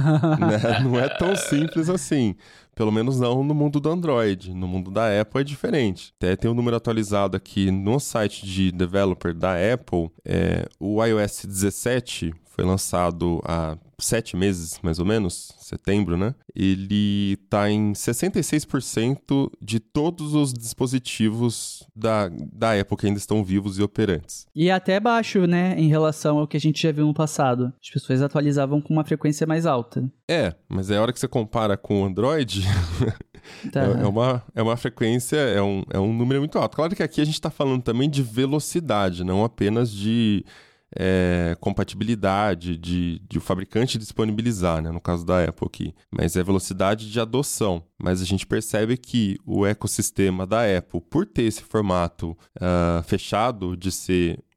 Né? Não é tão simples assim. Pelo menos não no mundo do Android. No mundo da Apple é diferente. Até tem um número atualizado aqui no site de developer da Apple. É, o iOS dezessete foi lançado há sete meses, mais ou menos, setembro, né? Ele tá em sessenta e seis por cento de todos os dispositivos da, da Apple que ainda estão vivos e operantes. E até baixo, né, em relação ao que a gente já viu no passado. As pessoas atualizavam com uma frequência mais alta. É, mas é a hora que você compara com o Android... Tá. É, é, uma, é uma frequência, é um, é um número muito alto. Claro que aqui a gente tá falando também de velocidade, não apenas de... É, compatibilidade de, de o fabricante disponibilizar, né, no caso da Apple aqui, mas é velocidade de adoção. Mas a gente percebe que o ecossistema da Apple, por ter esse formato uh, fechado de ser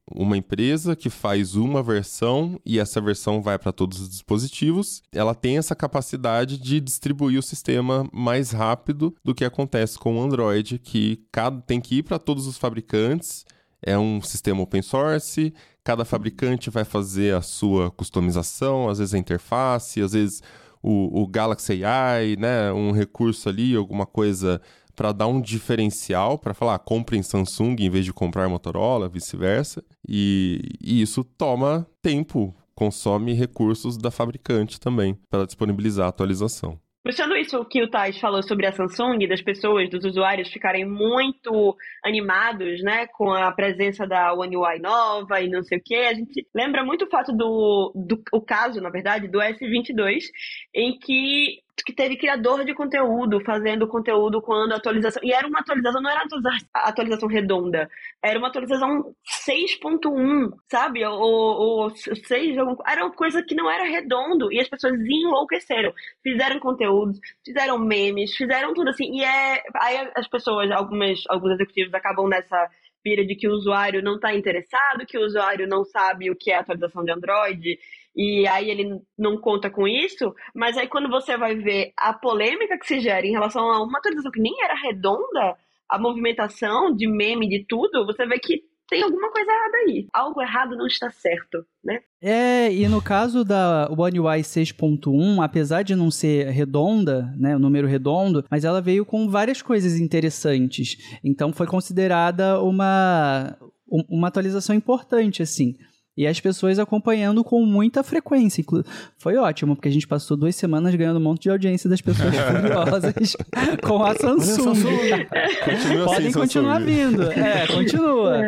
uma empresa que faz uma versão e essa versão vai para todos os dispositivos, ela tem essa capacidade de distribuir o sistema mais rápido do que acontece com o Android, que cada, tem que ir para todos os fabricantes, é um sistema open source, cada fabricante vai fazer a sua customização, às vezes a interface, às vezes o, o Galaxy A I, né, um recurso ali, alguma coisa para dar um diferencial, para falar, ah, compre em Samsung em vez de comprar Motorola, vice-versa. E, e isso toma tempo, consome recursos da fabricante também, para disponibilizar a atualização. Puxando isso que o Thais falou sobre a Samsung, das pessoas, dos usuários ficarem muito animados, né, com a presença da One U I nova e não sei o quê, a gente lembra muito o fato do, do o caso, na verdade, do S vinte e dois, em que que teve criador de conteúdo fazendo conteúdo quando a atualização... E era uma atualização, não era uma atualização redonda, era uma atualização seis ponto um, sabe? Ou, ou seis... Era uma coisa que não era redondo e as pessoas enlouqueceram. Fizeram conteúdos, fizeram memes, fizeram tudo assim. E é... aí as pessoas, algumas, alguns executivos acabam nessa pira de que o usuário não está interessado, que o usuário não sabe o que é atualização de Android... E aí ele não conta com isso, mas aí quando você vai ver a polêmica que se gera em relação a uma atualização que nem era redonda, a movimentação de meme, de tudo, você vê que tem alguma coisa errada aí. Algo errado não está certo, né? É, e no caso da One U I seis ponto um, apesar de não ser redonda, né, o número redondo, mas ela veio com várias coisas interessantes. Então foi considerada uma, uma atualização importante, assim. E as pessoas acompanhando com muita frequência. Foi ótimo, porque a gente passou duas semanas ganhando um monte de audiência das pessoas furiosas com a Samsung. Continua Podem assim, continuar Samsung. vindo. É, continua.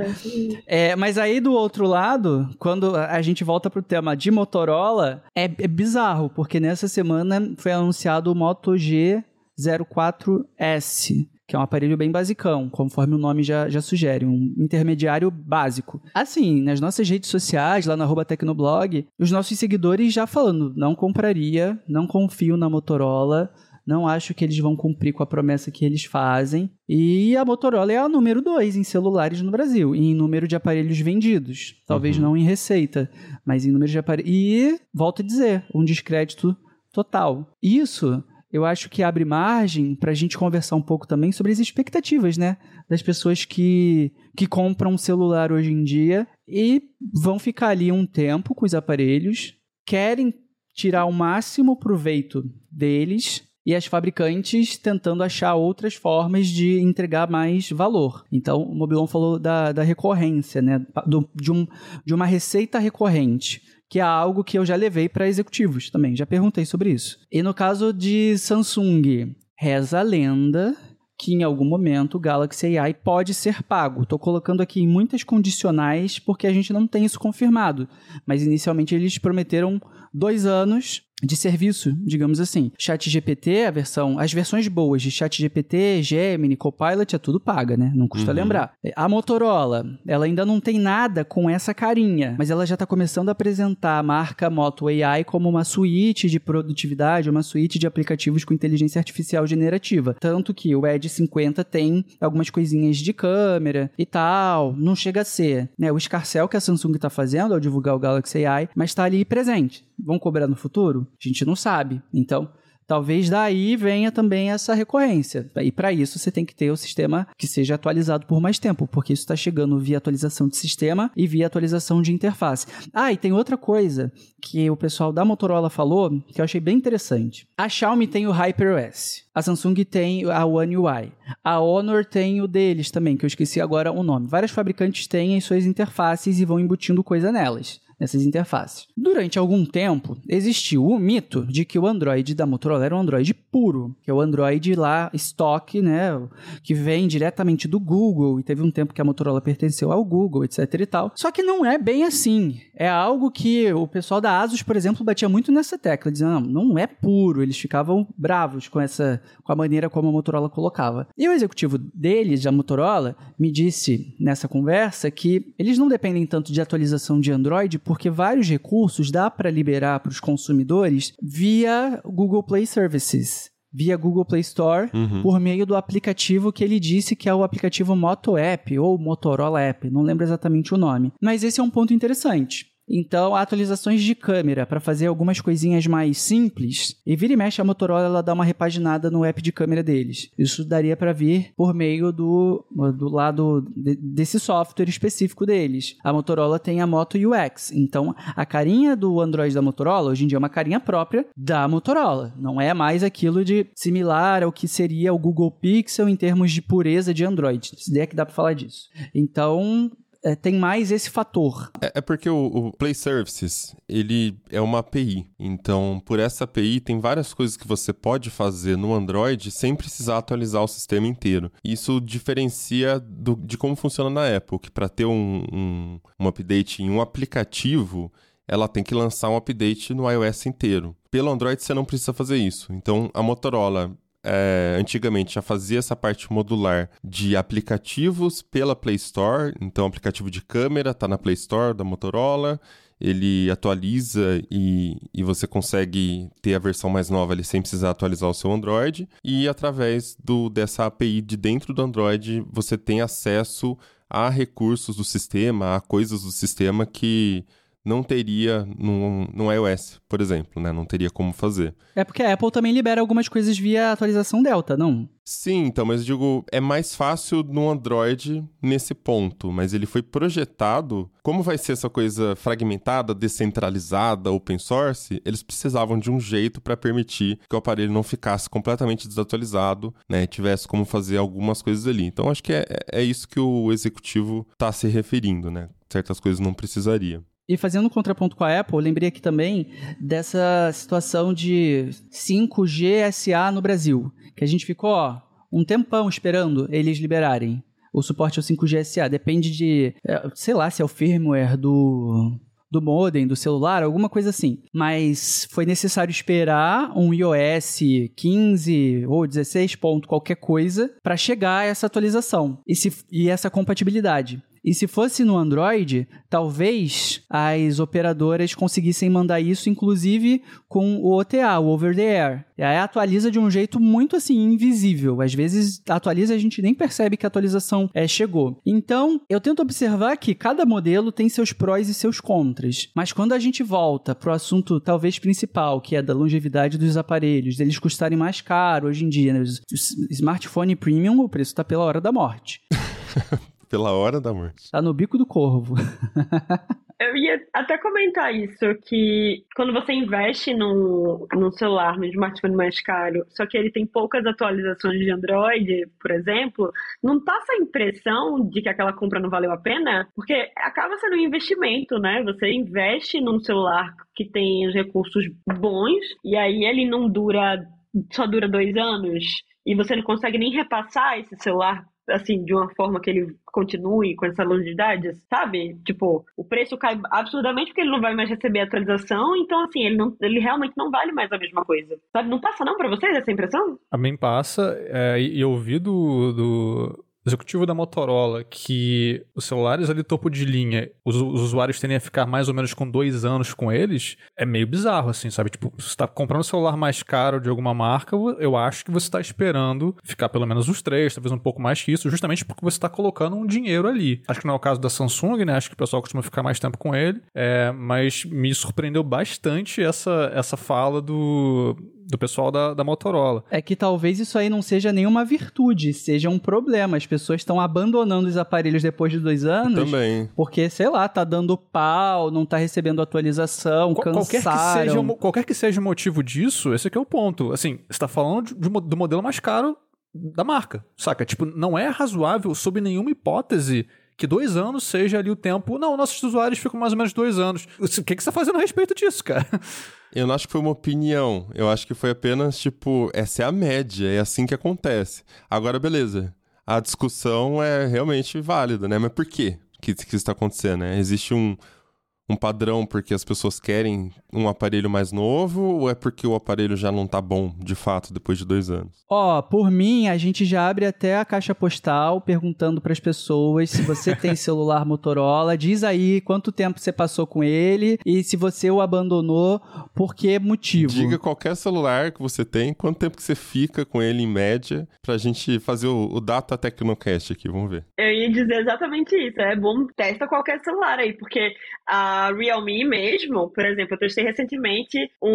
É, mas aí, do outro lado, quando a gente volta pro tema de Motorola, é, é bizarro, porque nessa semana foi anunciado o Moto G zero quatro S, que é um aparelho bem basicão, conforme o nome já, já sugere, um intermediário básico. Assim, nas nossas redes sociais, lá no arroba Tecnoblog, os nossos seguidores já falando, não compraria, não confio na Motorola, não acho que eles vão cumprir com a promessa que eles fazem. E a Motorola é a número dois em celulares no Brasil, em número de aparelhos vendidos. Talvez uhum. não em receita, mas em número de aparelhos. E, volto a dizer, um descrédito total. Isso... eu acho que abre margem para a gente conversar um pouco também sobre as expectativas, né? Das pessoas que, que compram um celular hoje em dia e vão ficar ali um tempo com os aparelhos, querem tirar o máximo proveito deles e as fabricantes tentando achar outras formas de entregar mais valor. Então, o Mobilon falou da, da recorrência, né? Do, de, um, de uma receita recorrente, que é algo que eu já levei para executivos também, já perguntei sobre isso. E no caso de Samsung, reza a lenda que em algum momento o Galaxy A I pode ser pago. Estou colocando aqui em muitas condicionais porque a gente não tem isso confirmado, mas inicialmente eles prometeram dois anos de serviço, digamos assim. ChatGPT, a versão, as versões boas de ChatGPT, Gemini, Copilot, é tudo paga, né? Não custa uhum. lembrar. A Motorola, ela ainda não tem nada com essa carinha, mas ela já está começando a apresentar a marca Moto A I como uma suíte de produtividade, uma suíte de aplicativos com inteligência artificial generativa. Tanto que o Edge cinquenta tem algumas coisinhas de câmera e tal. Não chega a ser, né, o escarcéu que a Samsung está fazendo ao divulgar o Galaxy A I, mas está ali presente. Vão cobrar no futuro? A gente não sabe. Então, talvez daí venha também essa recorrência. E para isso você tem que ter o sistema que seja atualizado por mais tempo, porque isso está chegando via atualização de sistema e via atualização de interface. Ah, e tem outra coisa que o pessoal da Motorola falou, que eu achei bem interessante. A Xiaomi tem o HyperOS. A Samsung tem a One U I. A Honor tem o deles também, que eu esqueci agora o nome. Vários fabricantes têm as suas interfaces e vão embutindo coisa nelas. Nessas interfaces. Durante algum tempo, existiu o mito de que o Android da Motorola era um Android puro, que é o Android lá, estoque, né, que vem diretamente do Google, e teve um tempo que a Motorola pertenceu ao Google, etc e tal. Só que não é bem assim. É algo que o pessoal da Asus, por exemplo, batia muito nessa tecla, dizendo, não, não é puro. Eles ficavam bravos com essa, com a maneira como a Motorola colocava. E o executivo deles, da Motorola, me disse nessa conversa que eles não dependem tanto de atualização de Android, porque vários recursos dá para liberar para os consumidores via Google Play Services. via Google Play Store Uhum. por meio do aplicativo que ele disse que é o aplicativo Moto App ou Motorola App, não lembro exatamente o nome. Mas esse é um ponto interessante. Então, atualizações de câmera para fazer algumas coisinhas mais simples, e vira e mexe a Motorola ela dá uma repaginada no app de câmera deles. Isso daria para vir por meio do, do lado de, desse software específico deles. A Motorola tem a Moto U X, então a carinha do Android da Motorola hoje em dia é uma carinha própria da Motorola. Não é mais aquilo de similar ao que seria o Google Pixel em termos de pureza de Android. Se der que dá para falar disso. Então... É, tem mais esse fator. É, é porque o, o Play Services, ele é uma A P I. Então, por essa A P I, tem várias coisas que você pode fazer no Android sem precisar atualizar o sistema inteiro. Isso diferencia do, de como funciona na Apple, que para ter um, um, um update em um aplicativo, ela tem que lançar um update no iOS inteiro. Pelo Android, você não precisa fazer isso. Então, a Motorola... É, antigamente já fazia essa parte modular de aplicativos pela Play Store, então o aplicativo de câmera está na Play Store da Motorola, ele atualiza e, e você consegue ter a versão mais nova ali sem precisar atualizar o seu Android, e através do, dessa A P I de dentro do Android você tem acesso a recursos do sistema, a coisas do sistema que não teria no, no iOS, por exemplo, né? Não teria como fazer. É porque a Apple também libera algumas coisas via atualização Delta, não? Sim, então, mas eu digo, é mais fácil no Android nesse ponto, mas ele foi projetado, como vai ser essa coisa fragmentada, descentralizada, open source, eles precisavam de um jeito para permitir que o aparelho não ficasse completamente desatualizado, né? Tivesse como fazer algumas coisas ali. Então, acho que é, é isso que o executivo está se referindo, né? Certas coisas não precisaria. E fazendo um contraponto com a Apple, eu lembrei aqui também dessa situação de cinco G S A no Brasil, que a gente ficou, ó, um tempão esperando eles liberarem o suporte ao cinco G S A. Depende de, sei lá, se é o firmware do... do modem, do celular, alguma coisa assim. Mas foi necessário esperar um iOS quinze ou dezesseis ponto qualquer coisa para chegar a essa atualização e, se, e essa compatibilidade. E se fosse no Android, talvez as operadoras conseguissem mandar isso, inclusive com o O T A, o Over the Air. E aí atualiza de um jeito muito assim, invisível. Às vezes atualiza e a gente nem percebe que a atualização é, chegou. Então, eu tento observar que cada modelo tem seus prós e seus contras. Mas quando a gente volta para o assunto talvez principal, que é da longevidade dos aparelhos, deles custarem mais caro hoje em dia, né? O smartphone premium, o preço está pela hora da morte. Pela hora da morte. Tá no bico do corvo. Eu ia até comentar isso, que quando você investe num, num celular, num smartphone mais caro, só que ele tem poucas atualizações de Android, por exemplo, não passa a impressão de que aquela compra não valeu a pena? Porque acaba sendo um investimento, né? Você investe num celular que tem os recursos bons, e aí ele não dura, só dura dois anos, e você não consegue nem repassar esse celular assim, de uma forma que ele continue com essa longevidade, sabe? Tipo, o preço cai absurdamente porque ele não vai mais receber atualização, então, assim, ele, não, ele realmente não vale mais a mesma coisa. Sabe? Não passa não pra vocês essa impressão? A mim passa, é, e eu ouvi do... do... executivo da Motorola, que os celulares ali topo de linha, os, os usuários tendem a ficar mais ou menos com dois anos com eles, é meio bizarro, assim, sabe? Tipo, se você tá comprando um celular mais caro de alguma marca, eu acho que você tá esperando ficar pelo menos uns três, talvez um pouco mais que isso, justamente porque você tá colocando um dinheiro ali. Acho que não é o caso da Samsung, né? Acho que o pessoal costuma ficar mais tempo com ele, é, mas me surpreendeu bastante essa, essa fala do... do pessoal da, da Motorola. É que talvez isso aí não seja nenhuma virtude, seja um problema. As pessoas estão abandonando os aparelhos depois de dois anos. Também. Porque, sei lá, tá dando pau, não tá recebendo atualização, Qual, cansaram. Qualquer que, seja, qualquer que seja o motivo disso, esse aqui é o ponto. Assim, você tá falando de, de, do modelo mais caro da marca, saca? Tipo, não é razoável, sob nenhuma hipótese, que dois anos seja ali o tempo... Não, nossos usuários ficam mais ou menos dois anos. O que, que você tá fazendo a respeito disso, cara? Eu não acho que foi uma opinião. Eu acho que foi apenas, tipo, essa é a média, é assim que acontece. Agora, beleza. A discussão é realmente válida, né? Mas por quê que, que isso está acontecendo, né? Existe um, um padrão porque as pessoas querem um aparelho mais novo ou é porque o aparelho já não tá bom, de fato, depois de dois anos? Ó, oh, por mim, a gente já abre até a caixa postal perguntando pras pessoas se você tem celular Motorola, diz aí quanto tempo você passou com ele e se você o abandonou, por que motivo? Diga qualquer celular que você tem, quanto tempo que você fica com ele em média, pra gente fazer o, o Data Tecnocast aqui, vamos ver. Eu ia dizer exatamente isso, é bom, testa qualquer celular aí, porque a Realme mesmo, por exemplo, eu testei recentemente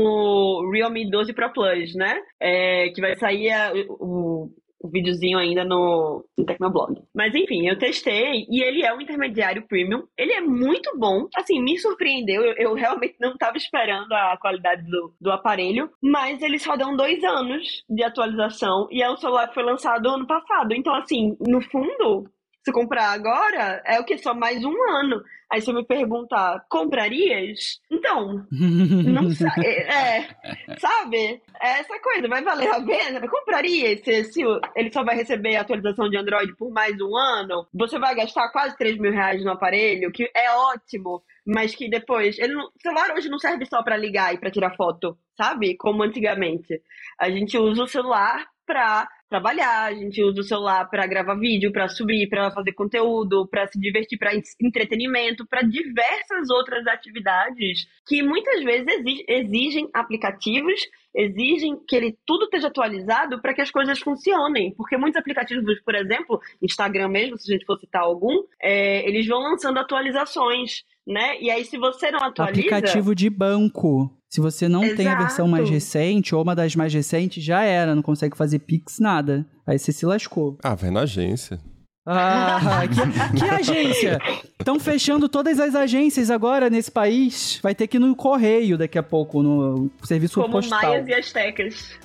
o Realme doze Pro Plus, né, é, que vai sair a, o... o videozinho ainda no, no Tecnoblog. Mas enfim, eu testei e ele é um intermediário premium. Ele é muito bom. Assim, me surpreendeu. Eu, eu realmente não estava esperando a qualidade do, do aparelho. Mas eles só dão dois anos de atualização. E é um celular que foi lançado ano passado. Então, assim, no fundo, se comprar agora, é o que? Só mais um ano. Aí você me perguntar, comprarias? Então, não sabe. É, sabe? É essa coisa, vai valer a pena? Compraria se, se ele só vai receber a atualização de Android por mais um ano? Você vai gastar quase três mil reais no aparelho, que é ótimo, mas que depois... Ele não, o celular hoje não serve só para ligar e para tirar foto, sabe? Como antigamente. A gente usa o celular para trabalhar, a gente usa o celular para gravar vídeo, para subir, para fazer conteúdo, para se divertir, para entretenimento, para diversas outras atividades que muitas vezes exigem aplicativos, exigem que ele tudo esteja atualizado para que as coisas funcionem. Porque muitos aplicativos, por exemplo, Instagram mesmo, se a gente for citar algum, é, eles vão lançando atualizações, né? E aí, se você não atualiza... Aplicativo de banco. Se você não Exato. tem a versão mais recente, ou uma das mais recentes, já era, não consegue fazer Pix, nada. Aí você se lascou. Ah, vai na agência. Ah, que, que agência? Estão fechando todas as agências agora nesse país. Vai ter que ir no correio daqui a pouco, no serviço Como postal. Como maias e astecas.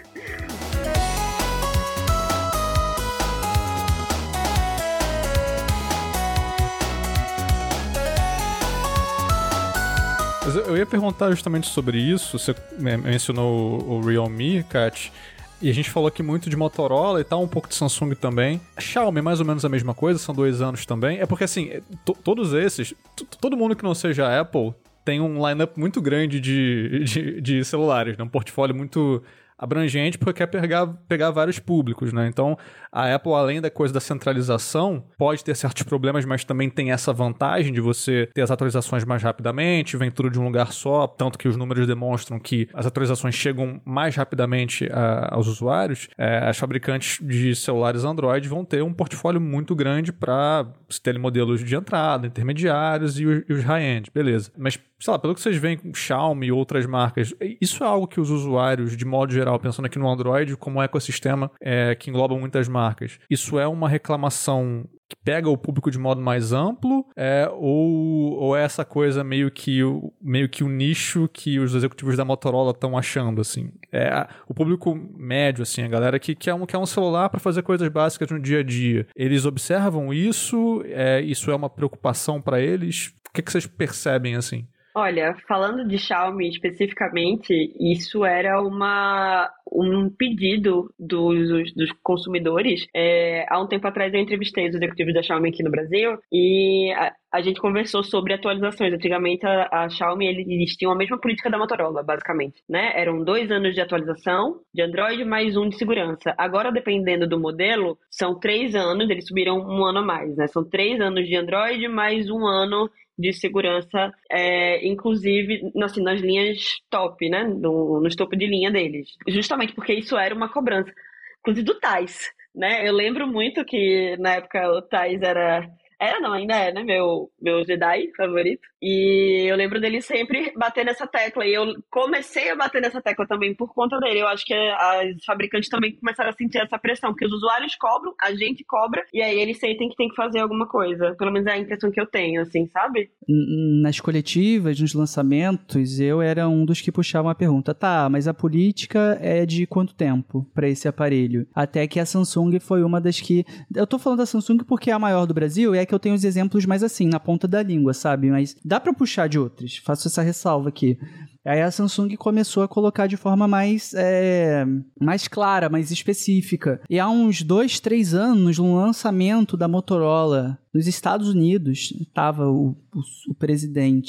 Mas eu ia perguntar justamente sobre isso. Você mencionou o Realme, Kat, e a gente falou aqui muito de Motorola e tal, um pouco de Samsung também. Xiaomi é mais ou menos a mesma coisa, são dois anos também. É porque, assim, t- todos esses, t- todo mundo que não seja Apple tem um line-up muito grande de, de, de celulares, né? Um portfólio muito abrangente, porque quer pegar, pegar vários públicos, né? Então, a Apple, além da coisa da centralização, pode ter certos problemas, mas também tem essa vantagem de você ter as atualizações mais rapidamente, vem tudo de um lugar só, tanto que os números demonstram que as atualizações chegam mais rapidamente a, aos usuários. É, as fabricantes de celulares Android vão ter um portfólio muito grande para ter modelos de entrada, intermediários e os, e os high-end, beleza. Mas, sei lá, pelo que vocês veem com Xiaomi e outras marcas, isso é algo que os usuários, de modo geral, pensando aqui no Android, como um ecossistema é, que engloba muitas marcas, isso é uma reclamação que pega o público de modo mais amplo, é, ou, ou é essa coisa meio que, o, meio que o nicho que os executivos da Motorola estão achando, assim? É, o público médio, assim, a galera que quer um, quer um celular para fazer coisas básicas no dia a dia, eles observam isso? É, isso é uma preocupação para eles? O que, que vocês percebem, assim? Olha, falando de Xiaomi especificamente, isso era uma, um pedido dos, dos consumidores. É, há um tempo atrás eu entrevistei os executivos da Xiaomi aqui no Brasil e a, a gente conversou sobre atualizações. Antigamente a, a Xiaomi, eles tinham a mesma política da Motorola, basicamente, né? Eram dois anos de atualização de Android mais um de segurança. Agora, dependendo do modelo, são três anos, eles subiram um ano a mais, né? São três anos de Android mais um ano de segurança, é, inclusive assim, nas linhas top, né? No, no topo de linha deles. Justamente porque isso era uma cobrança. Inclusive do Thais, né? Eu lembro muito que na época o Thais era... Era não, ainda é, né? Meu, meu Jedi favorito. E eu lembro dele sempre bater nessa tecla. E eu comecei a bater nessa tecla também por conta dele. Eu acho que as fabricantes também começaram a sentir essa pressão. Porque os usuários cobram, a gente cobra. E aí eles sentem que tem que fazer alguma coisa. Pelo menos é a impressão que eu tenho, assim, sabe? Nas coletivas, nos lançamentos, eu era um dos que puxavam a pergunta. Tá, mas a política é de quanto tempo para esse aparelho? Até que a Samsung foi uma das que... Eu tô falando da Samsung porque é a maior do Brasil e é que eu tenho os exemplos mais assim, na ponta da língua, sabe? Mas dá pra puxar de outros. Faço essa ressalva aqui. Aí a Samsung começou a colocar de forma mais, é, mais clara, mais específica. E há uns dois, três anos, no lançamento da Motorola nos Estados Unidos, estava o, o, o presidente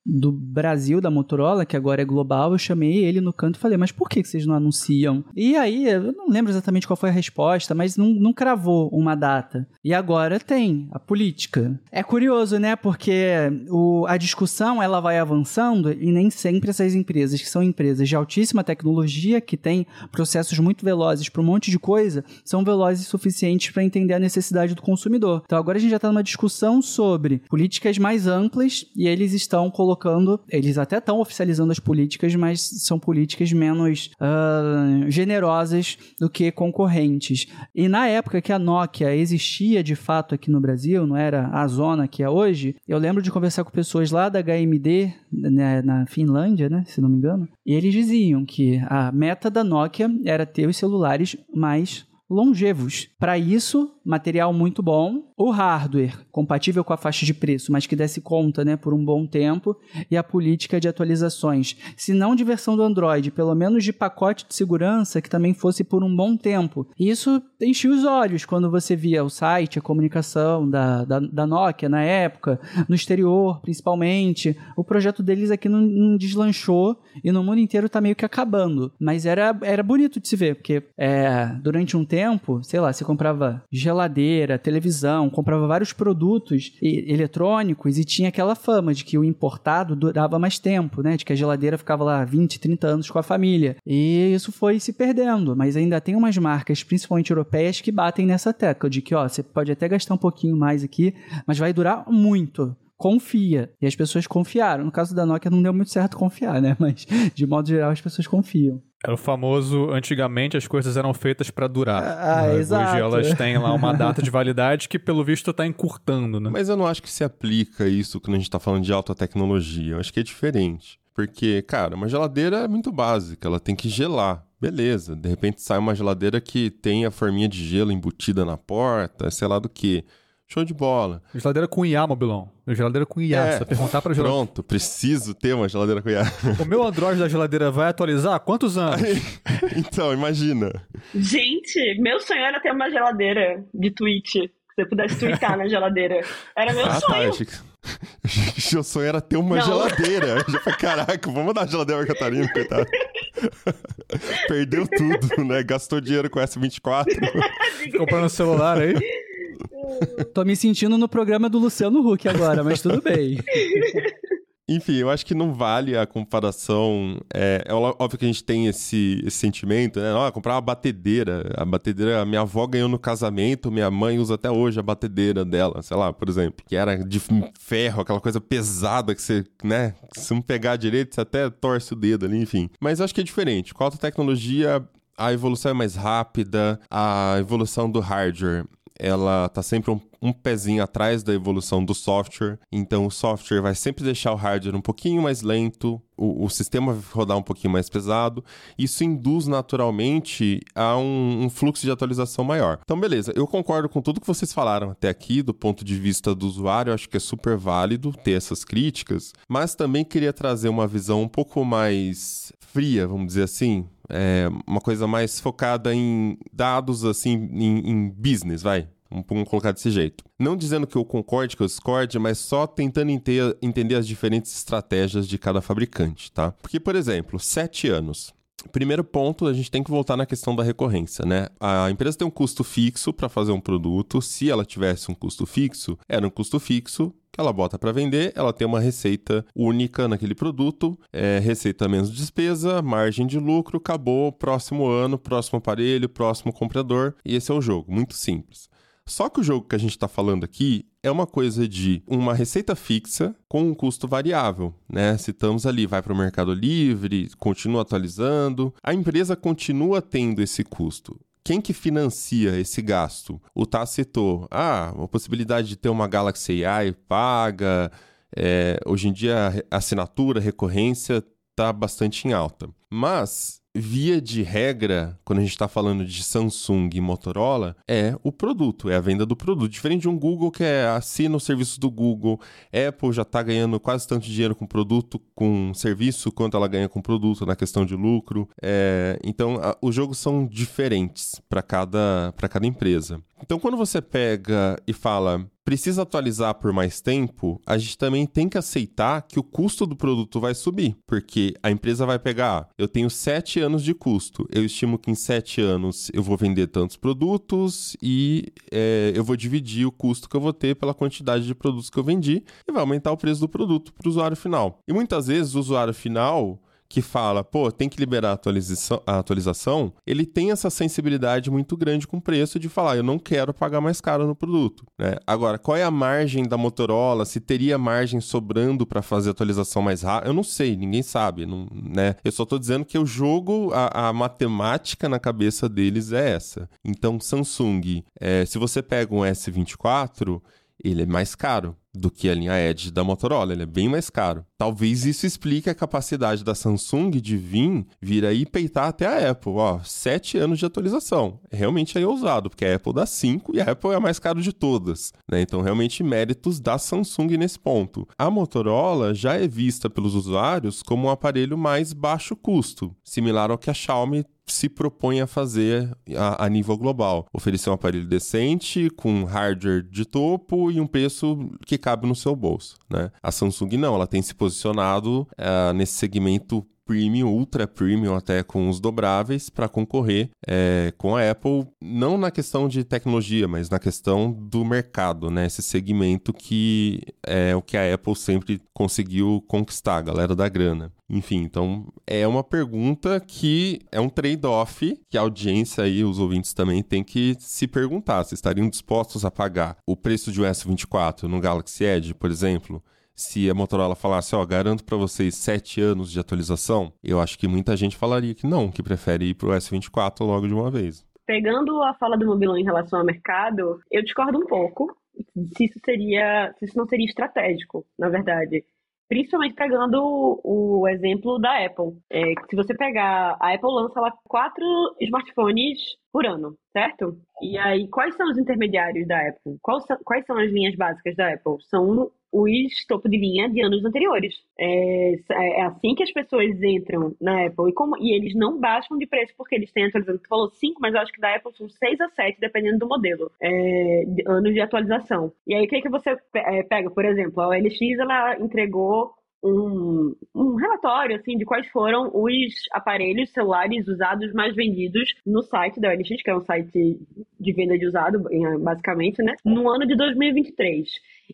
do Brasil, da Motorola, que agora é global, eu chamei ele no canto e falei, mas por que vocês não anunciam? E aí, eu não lembro exatamente qual foi a resposta, mas não, não cravou uma data. E agora tem a política. É curioso, né? Porque o, a discussão, ela vai avançando e nem sempre essas empresas, que são empresas de altíssima tecnologia, que têm processos muito velozes para um monte de coisa, são velozes o suficientes para entender a necessidade do consumidor. Então agora a gente já está numa discussão sobre políticas mais amplas e eles estão colocando, eles até estão oficializando as políticas, mas são políticas menos uh, generosas do que concorrentes. E na época que a Nokia existia de fato aqui no Brasil, não era a zona que é hoje, eu lembro de conversar com pessoas lá da H M D, né, na Finlândia, né, se não me engano, e eles diziam que a meta da Nokia era ter os celulares mais longevos. Para isso, material muito bom, o hardware compatível com a faixa de preço, mas que desse conta, né, por um bom tempo, e a política de atualizações. Se não de versão do Android, pelo menos de pacote de segurança que também fosse por um bom tempo. E isso enchia os olhos quando você via o site, a comunicação da, da, da Nokia na época, no exterior principalmente. O projeto deles aqui não, não deslanchou e no mundo inteiro tá meio que acabando. Mas era, era bonito de se ver, porque é, durante um tempo, sei lá, você comprava geladeira, televisão, comprava vários produtos eletrônicos e tinha aquela fama de que o importado durava mais tempo, né? De que a geladeira ficava lá vinte, trinta anos com a família. E isso foi se perdendo, mas ainda tem umas marcas, principalmente europeias, que batem nessa tecla de que, ó, você pode até gastar um pouquinho mais aqui, mas vai durar muito. Confia. E as pessoas confiaram. No caso da Nokia não deu muito certo confiar, né? Mas, de modo geral, as pessoas confiam. Era o famoso, antigamente as coisas eram feitas pra durar. Ah, né? exato. Hoje elas têm lá uma data de validade que, pelo visto, tá encurtando, né? Mas eu não acho que se aplica isso quando a gente tá falando de alta tecnologia. Eu acho que é diferente. Porque, cara, uma geladeira é muito básica, ela tem que gelar. Beleza, de repente sai uma geladeira que tem a forminha de gelo embutida na porta, sei lá do que. Show de bola. Geladeira com I A, Mobilão. Geladeira com I A. É, você vai perguntar pra geladeira. Pronto, preciso ter uma geladeira com I A. O meu Android da geladeira vai atualizar? Quantos anos? Então, imagina. Gente, meu sonho era ter uma geladeira de tweet. Se eu pudesse tweetar na geladeira. Era meu ah, sonho. Tá, eu achei que... Seu sonho era ter uma Não. geladeira. Eu já falei, caraca, vamos dar uma geladeira pra Catarina, coitado. Perdeu tudo, né? Gastou dinheiro com S vinte e quatro. Comprando celular aí. Tô me sentindo no programa do Luciano Huck agora, mas tudo bem. Enfim, eu acho que não vale a comparação. É, é óbvio que a gente tem esse, esse sentimento, né? Ah, comprar uma batedeira. A batedeira, a minha avó ganhou no casamento, minha mãe usa até hoje a batedeira dela, sei lá, por exemplo. Que era de ferro, aquela coisa pesada que você, né? Se não pegar direito, você até torce o dedo ali, enfim. Mas eu acho que é diferente. Com a alta tecnologia, a evolução é mais rápida, a evolução do hardware, ela tá sempre um, um pezinho atrás da evolução do software. Então o software vai sempre deixar o hardware um pouquinho mais lento, o, o sistema vai rodar um pouquinho mais pesado. Isso induz naturalmente a um, um fluxo de atualização maior. Então beleza, eu concordo com tudo que vocês falaram até aqui do ponto de vista do usuário. Eu acho que é super válido ter essas críticas, mas também queria trazer uma visão um pouco mais fria, vamos dizer assim. É uma coisa mais focada em dados, assim, em, em business, vai. Vamos colocar desse jeito. Não dizendo que eu concorde, que eu discorde, mas só tentando ente- entender as diferentes estratégias de cada fabricante, tá? Porque, por exemplo, sete anos. Primeiro ponto, a gente tem que voltar na questão da recorrência, né? A empresa tem um custo fixo para fazer um produto. Se ela tivesse um custo fixo, era um custo fixo que ela bota para vender, ela tem uma receita única naquele produto, é, receita menos despesa, margem de lucro, acabou, próximo ano, próximo aparelho, próximo comprador, e esse é o jogo, muito simples. Só que o jogo que a gente está falando aqui é uma coisa de uma receita fixa com um custo variável, né? Citamos ali, vai para o Mercado Livre, continua atualizando, a empresa continua tendo esse custo. Quem que financia esse gasto? O Tá citou, ah, a possibilidade de ter uma Galaxy A I paga, é, hoje em dia a assinatura, a recorrência está bastante em alta. Mas, via de regra, quando a gente está falando de Samsung e Motorola, é o produto, é a venda do produto. Diferente de um Google que é, assina o serviço do Google, Apple já está ganhando quase tanto dinheiro com produto, com serviço, quanto ela ganha com produto na questão de lucro. É, então, a, os jogos são diferentes para cada, para cada empresa. Então, quando você pega e fala, precisa atualizar por mais tempo, a gente também tem que aceitar que o custo do produto vai subir, porque a empresa vai pegar, eu tenho sete anos de custo, eu estimo que em sete anos eu vou vender tantos produtos e é, eu vou dividir o custo que eu vou ter pela quantidade de produtos que eu vendi e vai aumentar o preço do produto para o usuário final. E muitas vezes o usuário final que fala, pô, tem que liberar a atualização, a atualização, ele tem essa sensibilidade muito grande com o preço de falar, eu não quero pagar mais caro no produto, né? Agora, qual é a margem da Motorola? Se teria margem sobrando para fazer a atualização mais rápida? Eu não sei, ninguém sabe, não, né? Eu só tô dizendo que o jogo, a, a matemática na cabeça deles é essa. Então, Samsung, é, se você pega um S vinte e quatro, ele é mais caro do que a linha Edge da Motorola, ele é bem mais caro. Talvez isso explique a capacidade da Samsung de vir, vir aí e peitar até a Apple. Ó, sete anos de atualização. Realmente é ousado, porque a Apple dá cinco e a Apple é a mais cara de todas, né? Então, realmente, méritos da Samsung nesse ponto. A Motorola já é vista pelos usuários como um aparelho mais baixo custo, similar ao que a Xiaomi se propõe a fazer a, a nível global. Oferecer um aparelho decente, com hardware de topo e um preço que cabe no seu bolso, né? A Samsung não, ela tem se posicionado uh, nesse segmento premium, ultra premium até com os dobráveis para concorrer é, com a Apple, não na questão de tecnologia, mas na questão do mercado, né? Esse segmento que é o que a Apple sempre conseguiu conquistar, a galera da grana. Enfim, então é uma pergunta que é um trade-off que a audiência e os ouvintes também têm que se perguntar, se estariam dispostos a pagar o preço de um S vinte e quatro no Galaxy Edge, por exemplo. Se a Motorola falasse, ó, garanto para vocês sete anos de atualização, eu acho que muita gente falaria que não, que prefere ir pro S vinte e quatro logo de uma vez. Pegando a fala do Mobilon em relação ao mercado, eu discordo um pouco se isso seria, se isso não seria estratégico, na verdade. Principalmente pegando o, o exemplo da Apple. É, se você pegar, a Apple lança lá quatro smartphones por ano, certo? E aí, quais são os intermediários da Apple? Quais são, quais são as linhas básicas da Apple? São os topo de linha de anos anteriores. É, é assim que as pessoas entram na Apple. E, como, e eles não baixam de preço porque eles têm atualização. Tu falou cinco, mas eu acho que da Apple são seis a sete, dependendo do modelo. É, de, anos de atualização. E aí, o que, é que você pega? Por exemplo, a O L X, ela entregou um, um relatório assim, de quais foram os aparelhos celulares usados mais vendidos no site da O L X, que é um site de venda de usado, basicamente, né? No ano de dois mil e vinte e três.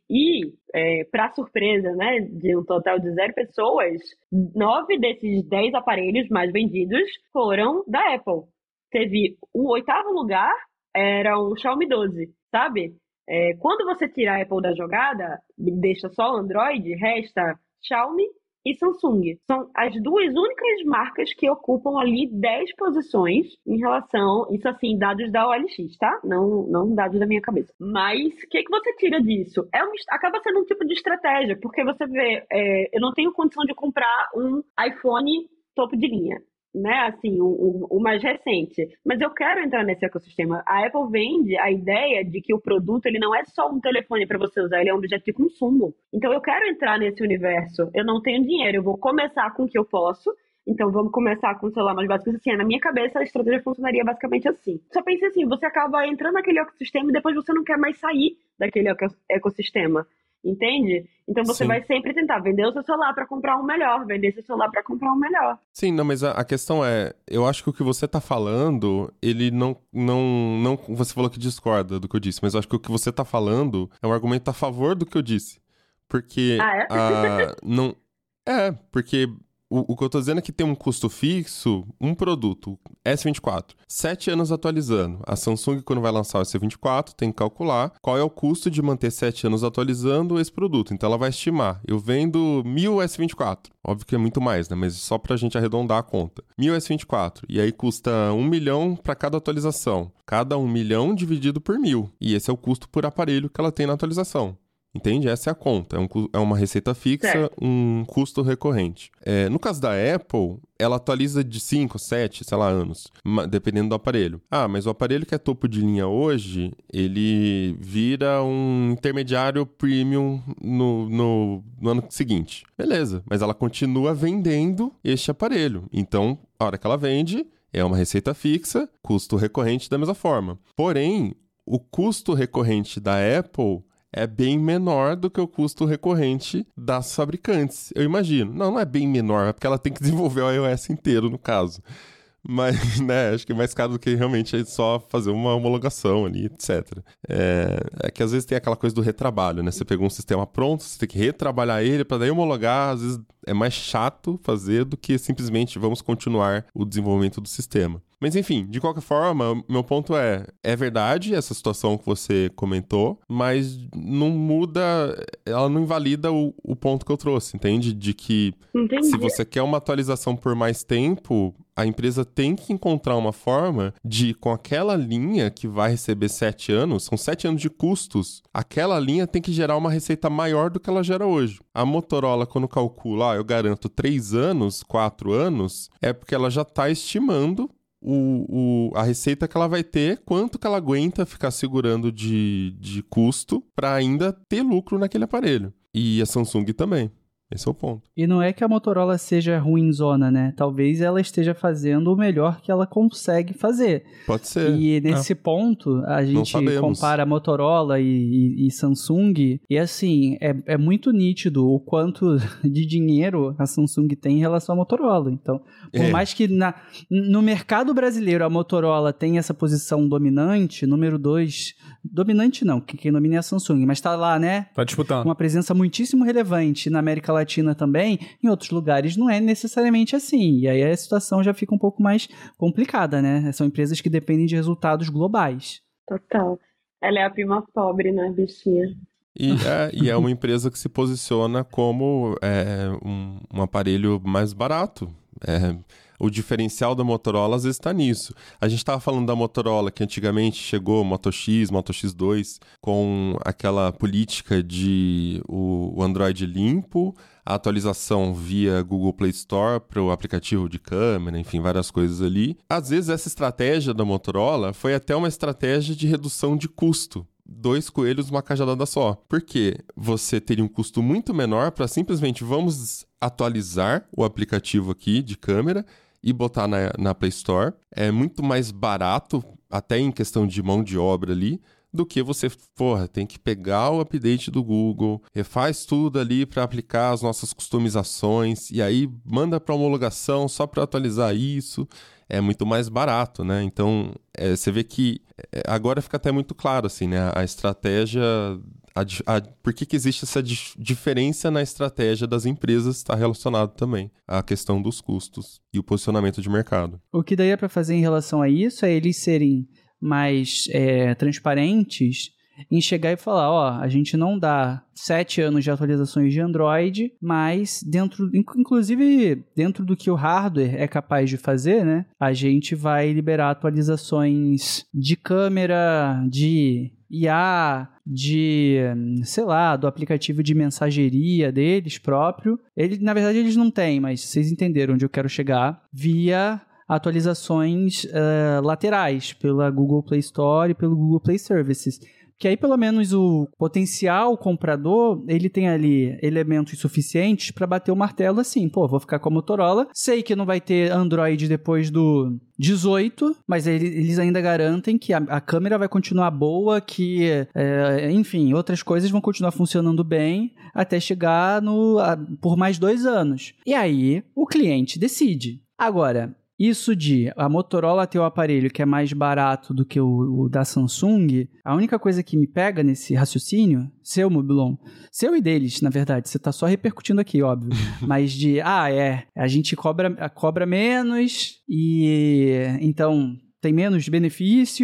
E, é, para surpresa, né, de um total de zero pessoas, nove desses dez aparelhos mais vendidos foram da Apple. Teve o oitavo lugar, era o Xiaomi doze, sabe? É, quando você tira a Apple da jogada, deixa só o Android, resta Xiaomi e Samsung. São as duas únicas marcas que ocupam ali dez posições em relação, isso assim, dados da O L X, tá? Não, não dados da minha cabeça. Mas o que, que você tira disso? É uma, acaba sendo um tipo de estratégia, porque você vê, é, eu não tenho condição de comprar um iPhone topo de linha, né, assim, o, o, o mais recente. Mas eu quero entrar nesse ecossistema. A Apple vende a ideia de que o produto, ele não é só um telefone para você usar, ele é um objeto de consumo. Então eu quero entrar nesse universo. Eu não tenho dinheiro, eu vou começar com o que eu posso. Então vamos começar com o celular mais básico. Assim, na minha cabeça a estratégia funcionaria basicamente assim. Só pense assim, você acaba entrando naquele ecossistema e depois você não quer mais sair daquele ecossistema. Entende? Então você Sim. vai sempre tentar vender o seu celular para comprar um melhor, vender seu celular para comprar um melhor. Sim, não, mas a, a questão é, eu acho que o que você tá falando, ele não, não, não, você falou que discorda do que eu disse, mas eu acho que o que você tá falando é um argumento a favor do que eu disse. Porque ah, é? a, não, é, porque o, o que eu tô dizendo é que tem um custo fixo, um produto, S vinte e quatro, sete anos atualizando. A Samsung, quando vai lançar o S vinte e quatro, tem que calcular qual é o custo de manter sete anos atualizando esse produto. Então, ela vai estimar, eu vendo mil S vinte e quatro. Óbvio que é muito mais, né? Mas só pra gente arredondar a conta. Mil S vinte e quatro. E aí custa um milhão para cada atualização. Cada um milhão dividido por mil. E esse é o custo por aparelho que ela tem na atualização. Entende? Essa é a conta. É, um, é uma receita fixa, certo. Um custo recorrente. É, no caso da Apple, ela atualiza de cinco, sete, sei lá, anos, dependendo do aparelho. Ah, mas o aparelho que é topo de linha hoje, ele vira um intermediário premium no, no, no ano seguinte. Beleza, mas ela continua vendendo este aparelho. Então, a hora que ela vende, é uma receita fixa, custo recorrente da mesma forma. Porém, o custo recorrente da Apple é bem menor do que o custo recorrente das fabricantes, eu imagino. Não, não é bem menor, é porque ela tem que desenvolver o iOS inteiro, no caso. Mas, né, acho que é mais caro do que realmente só fazer uma homologação ali, etcétera. É, é que às vezes tem aquela coisa do retrabalho, né? Você pegou um sistema pronto, você tem que retrabalhar ele para daí homologar. Às vezes é mais chato fazer do que simplesmente vamos continuar o desenvolvimento do sistema. Mas enfim, de qualquer forma, meu ponto é, é verdade essa situação que você comentou, mas não muda, ela não invalida o, o ponto que eu trouxe, entende? De que Entendi. Se você quer uma atualização por mais tempo, a empresa tem que encontrar uma forma de, com aquela linha que vai receber sete anos, são sete anos de custos, aquela linha tem que gerar uma receita maior do que ela gera hoje. A Motorola, quando calcula, ah, eu garanto três anos, quatro anos, é porque ela já está estimando O, o, a receita que ela vai ter, quanto que ela aguenta ficar segurando de, de custo para ainda ter lucro naquele aparelho. E a Samsung também. Esse é o ponto. E não é que a Motorola seja ruinzona, né? Talvez ela esteja fazendo o melhor que ela consegue fazer. Pode ser. E nesse é. ponto, a gente compara Motorola e, e, e Samsung, e assim, é, é muito nítido o quanto de dinheiro a Samsung tem em relação à Motorola. Então, por é. mais que na, no mercado brasileiro a Motorola tenha essa posição dominante, número dois... Dominante não, que quem domina é a Samsung, mas tá lá, né? Tá disputando. Uma presença muitíssimo relevante na América Latina também, em outros lugares não é necessariamente assim, e aí a situação já fica um pouco mais complicada, né? São empresas que dependem de resultados globais. Total. Ela é a prima pobre, né, bichinha? E é, e é uma empresa que se posiciona como é, um, um aparelho mais barato. É... O diferencial da Motorola às vezes está nisso. A gente estava falando da Motorola, que antigamente chegou Moto X, Moto X dois, com aquela política de o, o Android limpo, a atualização via Google Play Store para o aplicativo de câmera, enfim, várias coisas ali. Às vezes essa estratégia da Motorola foi até uma estratégia de redução de custo. Dois coelhos, uma cajadada só. Por quê? Você teria um custo muito menor para simplesmente vamos atualizar o aplicativo aqui de câmera e botar na, na Play Store. É muito mais barato, até em questão de mão de obra ali, do que você, porra, tem que pegar o update do Google, refaz tudo ali para aplicar as nossas customizações e aí manda para homologação só para atualizar isso. É muito mais barato, né? Então, é, você vê que é, agora fica até muito claro, assim, né? A estratégia... A, a, por que que existe essa dif- diferença na estratégia das empresas está relacionado também à questão dos custos e o posicionamento de mercado. O que daí é para fazer em relação a isso é eles serem mais é, transparentes em chegar e falar, ó, a gente não dá sete anos de atualizações de Android, mas dentro, inclusive dentro do que o hardware é capaz de fazer, né, a gente vai liberar atualizações de câmera, de I A, de, sei lá, do aplicativo de mensageria deles próprio. Ele, na verdade, eles não têm, mas vocês entenderam onde eu quero chegar, via atualizações uh, laterais pela Google Play Store e pelo Google Play Services. Que aí, pelo menos, o potencial comprador, ele tem ali elementos suficientes para bater o martelo assim, pô, vou ficar com a Motorola, sei que não vai ter Android depois do dezoito, mas eles ainda garantem que a, a câmera vai continuar boa, que, é, enfim, outras coisas vão continuar funcionando bem até chegar no, a, por mais dois anos. E aí, o cliente decide. Agora... Isso de a Motorola ter o aparelho que é mais barato do que o, o da Samsung, a única coisa que me pega nesse raciocínio, seu, Mobilon, seu e deles, na verdade, você tá só repercutindo aqui, óbvio, mas de, ah, é, a gente cobra, cobra menos e então tem menos benefícios,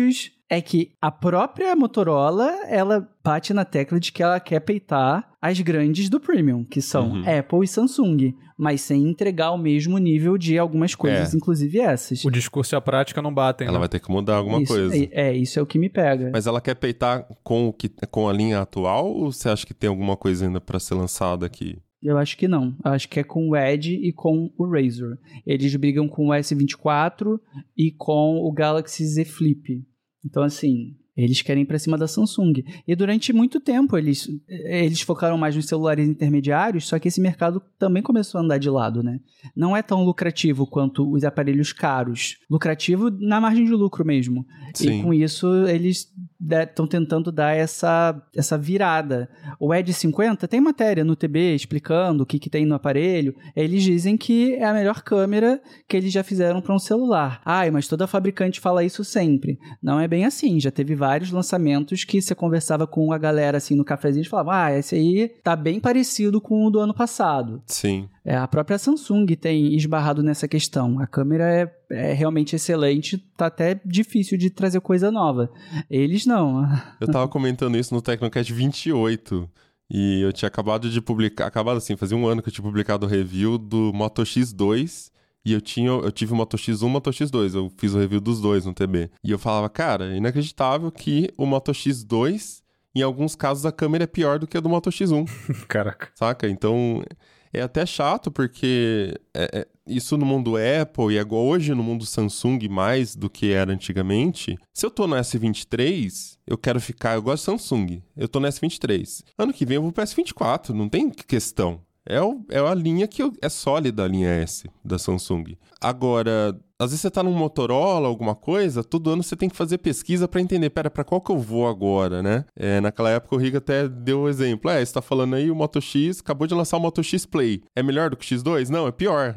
é que a própria Motorola, ela bate na tecla de que ela quer peitar as grandes do Premium, que são uhum. Apple e Samsung, mas sem entregar o mesmo nível de algumas coisas, é. inclusive essas. O discurso e a prática não batem. Ela né? vai ter que mudar alguma isso, coisa. É, é, isso é o que me pega. Mas ela quer peitar com, o que, com a linha atual ou você acha que tem alguma coisa ainda pra ser lançada aqui? Eu acho que não. Eu acho que é com o Edge e com o Razr. Eles brigam com o S vinte e quatro e com o Galaxy Z Flip. Então, assim, eles querem ir pra cima da Samsung. E durante muito tempo eles, eles focaram mais nos celulares intermediários, só que esse mercado também começou a andar de lado, né? Não é tão lucrativo quanto os aparelhos caros. Lucrativo na margem de lucro mesmo. Sim. E com isso eles estão tentando dar essa, essa virada. O Edge cinquenta tem matéria no T B explicando o que, que tem no aparelho. Eles dizem que é a melhor câmera que eles já fizeram para um celular. Ai, mas toda fabricante fala isso sempre. Não é bem assim. Já teve vários lançamentos que você conversava com a galera assim no cafezinho e falava, ah, esse aí tá bem parecido com o do ano passado. Sim. É, a própria Samsung tem esbarrado nessa questão. A câmera é, é realmente excelente, tá até difícil de trazer coisa nova. Eles não. Eu tava comentando isso no Tecnocast vinte e oito e eu tinha acabado de publicar, acabado assim, fazia um ano que eu tinha publicado o review do Moto X dois e eu, tinha, eu tive o Moto X um e o Moto X dois, eu fiz o review dos dois no T B. E eu falava, cara, é inacreditável que o Moto X dois, em alguns casos, a câmera é pior do que a do Moto X um. Caraca. Saca? Então... É até chato, porque é, é, isso no mundo Apple e agora hoje no mundo Samsung mais do que era antigamente. Se eu tô no S vinte e três, eu quero ficar... Eu gosto de Samsung, eu tô no S vinte e três. Ano que vem eu vou pro S vinte e quatro, não tem questão. É, o, é a linha que eu, é sólida, a linha S da Samsung. Agora, às vezes você tá num Motorola, alguma coisa, todo ano você tem que fazer pesquisa pra entender, pera, pra qual que eu vou agora, né? É, naquela época o Riga até deu o exemplo. É, você tá falando aí o Moto X, acabou de lançar o Moto X Play. É melhor do que o X dois? Não, é pior.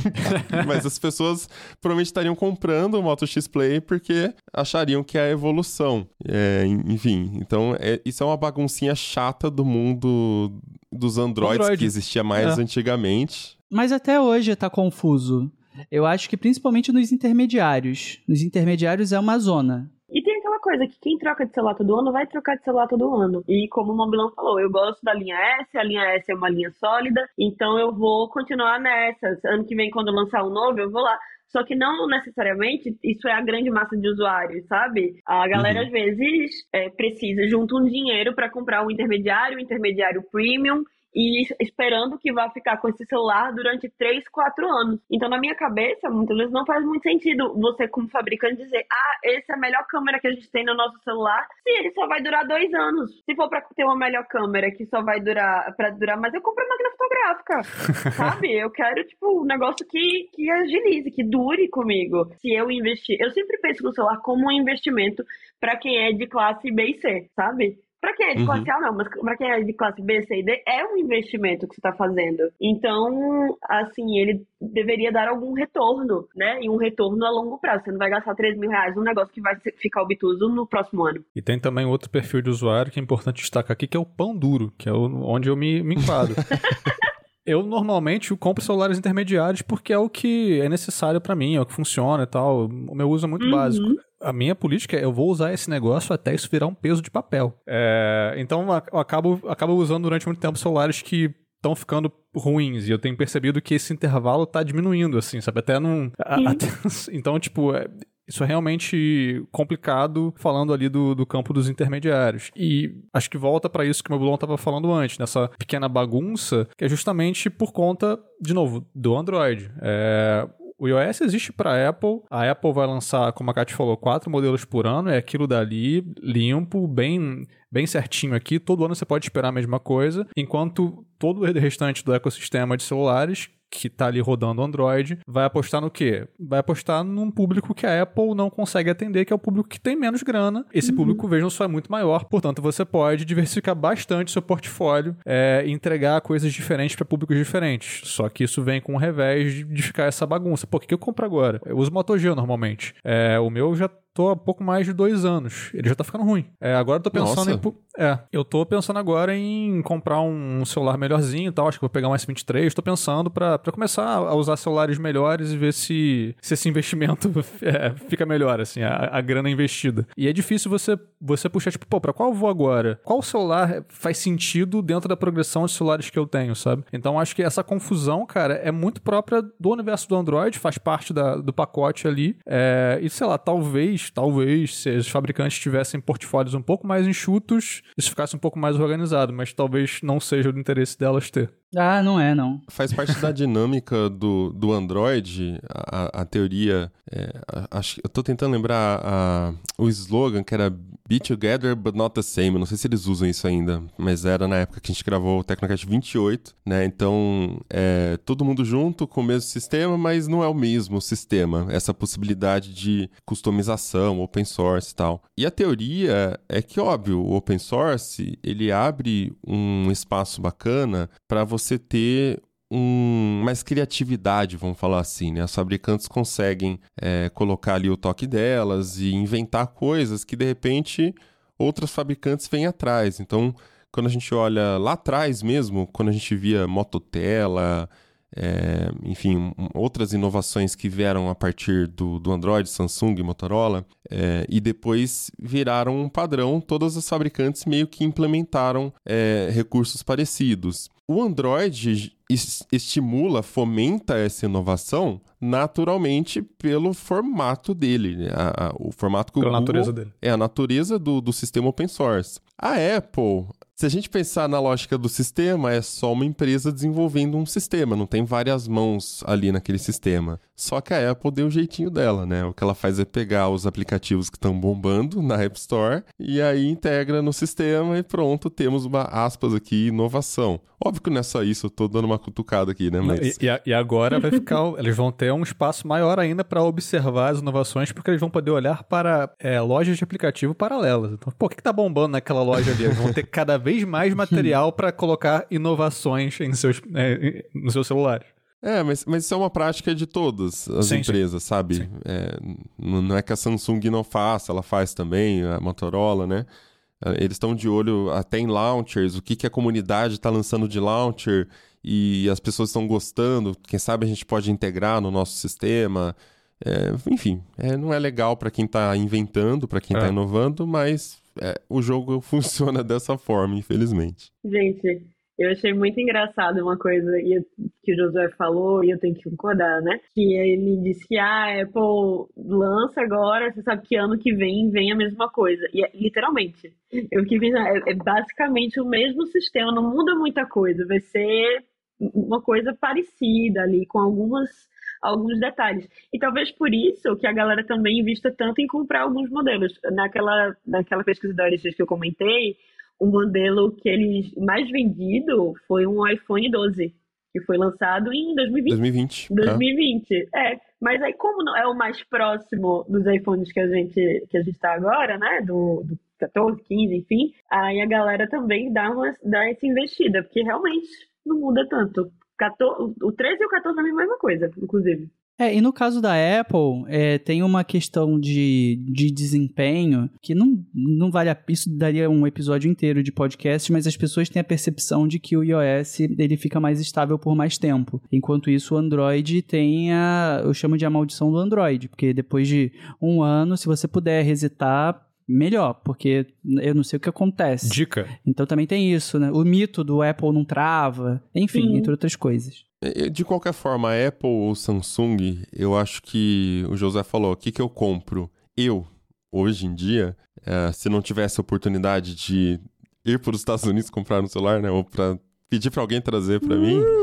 Mas as pessoas provavelmente estariam comprando o Moto X Play porque achariam que é a evolução. É, enfim, então é, isso é uma baguncinha chata do mundo dos Androids Android. Que existia mais é. antigamente. Mas até hoje tá confuso. Eu acho que principalmente nos intermediários. Nos intermediários é uma zona. E tem aquela coisa que quem troca de celular todo ano vai trocar de celular todo ano. E como o Mobilão falou, eu gosto da linha S, a linha S é uma linha sólida, então eu vou continuar nessas. Ano que vem, quando lançar um novo, eu vou lá. Só que não necessariamente isso é a grande massa de usuários, sabe? A galera, uhum. às vezes, é, precisa, junta um dinheiro para comprar um intermediário, um intermediário premium, e esperando que vá ficar com esse celular durante três, quatro anos. Então, na minha cabeça, muitas vezes não faz muito sentido você, como fabricante, dizer ah, essa é a melhor câmera que a gente tem no nosso celular, se ele só vai durar dois anos. Se for pra ter uma melhor câmera que só vai durar, pra durar, mas eu compro a máquina fotográfica, sabe? Eu quero, tipo, um negócio que, que agilize, que dure comigo. Se eu investir, eu sempre penso no celular como um investimento pra quem é de classe B e C, sabe? Pra quem é de classe uhum. A, não, mas pra quem é de classe B, C e D, é um investimento que você tá fazendo. Então, assim, ele deveria dar algum retorno, né? E um retorno a longo prazo. Você não vai gastar três mil reais num negócio que vai ficar obtuso no próximo ano. E tem também outro perfil de usuário que é importante destacar aqui, que é o pão duro, que é onde eu me, me enquadro. Eu normalmente compro celulares intermediários porque é o que é necessário pra mim, é o que funciona e tal. O meu uso é muito uhum. básico. A minha política é eu vou usar esse negócio até isso virar um peso de papel. É, então eu acabo, acabo usando durante muito tempo celulares que estão ficando ruins, e eu tenho percebido que esse intervalo tá diminuindo, assim, sabe? Até não... Até, então, tipo... É, isso é realmente complicado falando ali do, do campo dos intermediários. E acho que volta para isso que o Mobilon estava falando antes, nessa pequena bagunça, que é justamente por conta, de novo, do Android. É... O iOS existe para a Apple, a Apple vai lançar, como a Kátia falou, quatro modelos por ano, é aquilo dali, limpo, bem, bem certinho aqui, todo ano você pode esperar a mesma coisa, enquanto todo o restante do ecossistema de celulares, que tá ali rodando Android, vai apostar no quê? Vai apostar num público que a Apple não consegue atender, que é o público que tem menos grana. Esse uhum. público, vejam só, é muito maior, portanto você pode diversificar bastante seu portfólio é, e entregar coisas diferentes para públicos diferentes. Só que isso vem com o revés de, de ficar essa bagunça. Pô, o que eu compro agora? Eu uso Moto G normalmente. É, o meu já tô há pouco mais de dois anos. Ele já tá ficando ruim. É, agora eu tô pensando Nossa. em... É, eu tô pensando agora em comprar um celular melhorzinho e tal. Acho que vou pegar um S vinte e três. Tô pensando pra, pra começar a usar celulares melhores e ver se, se esse investimento é, fica melhor, assim, a, a grana investida. E é difícil você, você puxar, tipo, pô, pra qual eu vou agora? Qual celular faz sentido dentro da progressão de celulares que eu tenho, sabe? Então acho que essa confusão, cara, é muito própria do universo do Android, faz parte da, do pacote ali. É, e sei lá, talvez, talvez, se os fabricantes tivessem portfólios um pouco mais enxutos, isso ficasse um pouco mais organizado, mas talvez não seja do interesse delas ter. Ah, não é, não. Faz parte da dinâmica do, do Android, a, a teoria, é, a, acho, eu tô tentando lembrar a, o slogan que era Be Together But Not The Same, eu não sei se eles usam isso ainda, mas era na época que a gente gravou o Tecnocast vinte e oito, né, então é todo mundo junto com o mesmo sistema, mas não é o mesmo sistema, essa possibilidade de customização, open source e tal. E a teoria é que, óbvio, o open source, ele abre um espaço bacana para você você ter um, mais criatividade, vamos falar assim, né? As fabricantes conseguem é, colocar ali o toque delas e inventar coisas que, de repente, outras fabricantes vêm atrás. Então, quando a gente olha lá atrás mesmo, quando a gente via Mototela, é, enfim, outras inovações que vieram a partir do, do Android, Samsung, Motorola, é, e depois viraram um padrão, todas as fabricantes meio que implementaram é, recursos parecidos. O Android es- estimula, fomenta essa inovação naturalmente pelo formato dele, né? a, a, o formato que o Pela Google... natureza dele. É a natureza do, do sistema open source. A Apple... Se a gente pensar na lógica do sistema, é só uma empresa desenvolvendo um sistema, não tem várias mãos ali naquele sistema. Só que a Apple deu o jeitinho dela, né? O que ela faz é pegar os aplicativos que estão bombando na App Store e aí integra no sistema e pronto, temos uma, aspas aqui, inovação. Óbvio que não é só isso, eu tô dando uma cutucada aqui, né? Mas... E, e, e agora vai ficar, eles vão ter um espaço maior ainda para observar as inovações, porque eles vão poder olhar para é, lojas de aplicativo paralelas. Então, pô, o que, que tá bombando naquela loja ali? Eles vão ter cada vez mais material para colocar inovações em seus, é, nos seus celulares. É, mas, mas isso é uma prática de todas as sim, empresas, sim. sabe? Sim. É, não é que a Samsung não faça, ela faz também, a Motorola, né? Eles estão de olho até em launchers, o que, que a comunidade está lançando de launcher e as pessoas estão gostando, quem sabe a gente pode integrar no nosso sistema. É, enfim, é, não é legal para quem está inventando, para quem está É. inovando, mas é, o jogo funciona dessa forma, infelizmente. Gente, eu achei muito engraçado uma coisa que o Josué falou, e eu tenho que concordar, né? Que ele disse que ah, a Apple lança agora, você sabe que ano que vem vem a mesma coisa. E é, literalmente, eu que vi, é, é basicamente o mesmo sistema, não muda muita coisa. Vai ser uma coisa parecida ali, com algumas, alguns detalhes. E talvez por isso que a galera também invista tanto em comprar alguns modelos. Naquela, naquela pesquisa da Aristides que eu comentei, o modelo que eles mais vendido foi um iPhone doze, que foi lançado em dois mil e vinte. dois mil e vinte. dois mil e vinte, é. Mas aí, como não é o mais próximo dos iPhones que a gente que a gente tá agora, né? Do, do catorze, quinze, enfim, aí a galera também dá, uma, dá essa investida, porque realmente não muda tanto. catorze, o treze e o catorze é a mesma coisa, inclusive. É, e no caso da Apple, é, tem uma questão de, de desempenho que não, não vale a pena, isso daria um episódio inteiro de podcast, mas as pessoas têm a percepção de que o iOS ele fica mais estável por mais tempo. Enquanto isso, o Android tem a, eu chamo de a maldição do Android, porque depois de um ano, se você puder resetar, melhor, porque eu não sei o que acontece. Dica. Então também tem isso, né? O mito do Apple não trava, enfim, Sim. entre outras coisas. De qualquer forma, a Apple ou Samsung, eu acho que o José falou, o que, que eu compro? Eu, hoje em dia, é, se não tivesse a oportunidade de ir para os Estados Unidos comprar um celular, né, ou para pedir para alguém trazer para uh! mim,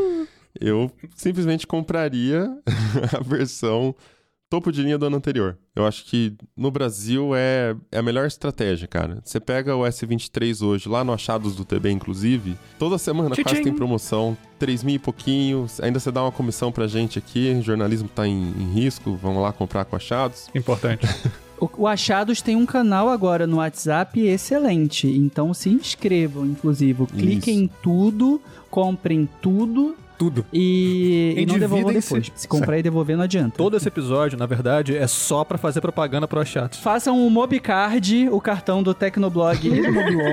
eu simplesmente compraria a versão topo de linha do ano anterior. Eu acho que no Brasil é, é a melhor estratégia, cara. Você pega o S vinte e três hoje, lá no Achados do T B, inclusive, toda semana Tchim, quase tchim. tem promoção, três mil e pouquinho, ainda você dá uma comissão pra gente aqui, o jornalismo tá em, em risco, vamos lá comprar com Achados. Importante. O, o Achados tem um canal agora no WhatsApp excelente, então se inscrevam, inclusive. Cliquem em tudo, comprem tudo, tudo. E, e não devolvam Endividem-se. depois. Se comprar Certo. e devolver, não adianta. Todo esse episódio, na verdade, é só pra fazer propaganda pro Achados. Façam um Mobicard, o cartão do Tecnoblog e do Mobilon.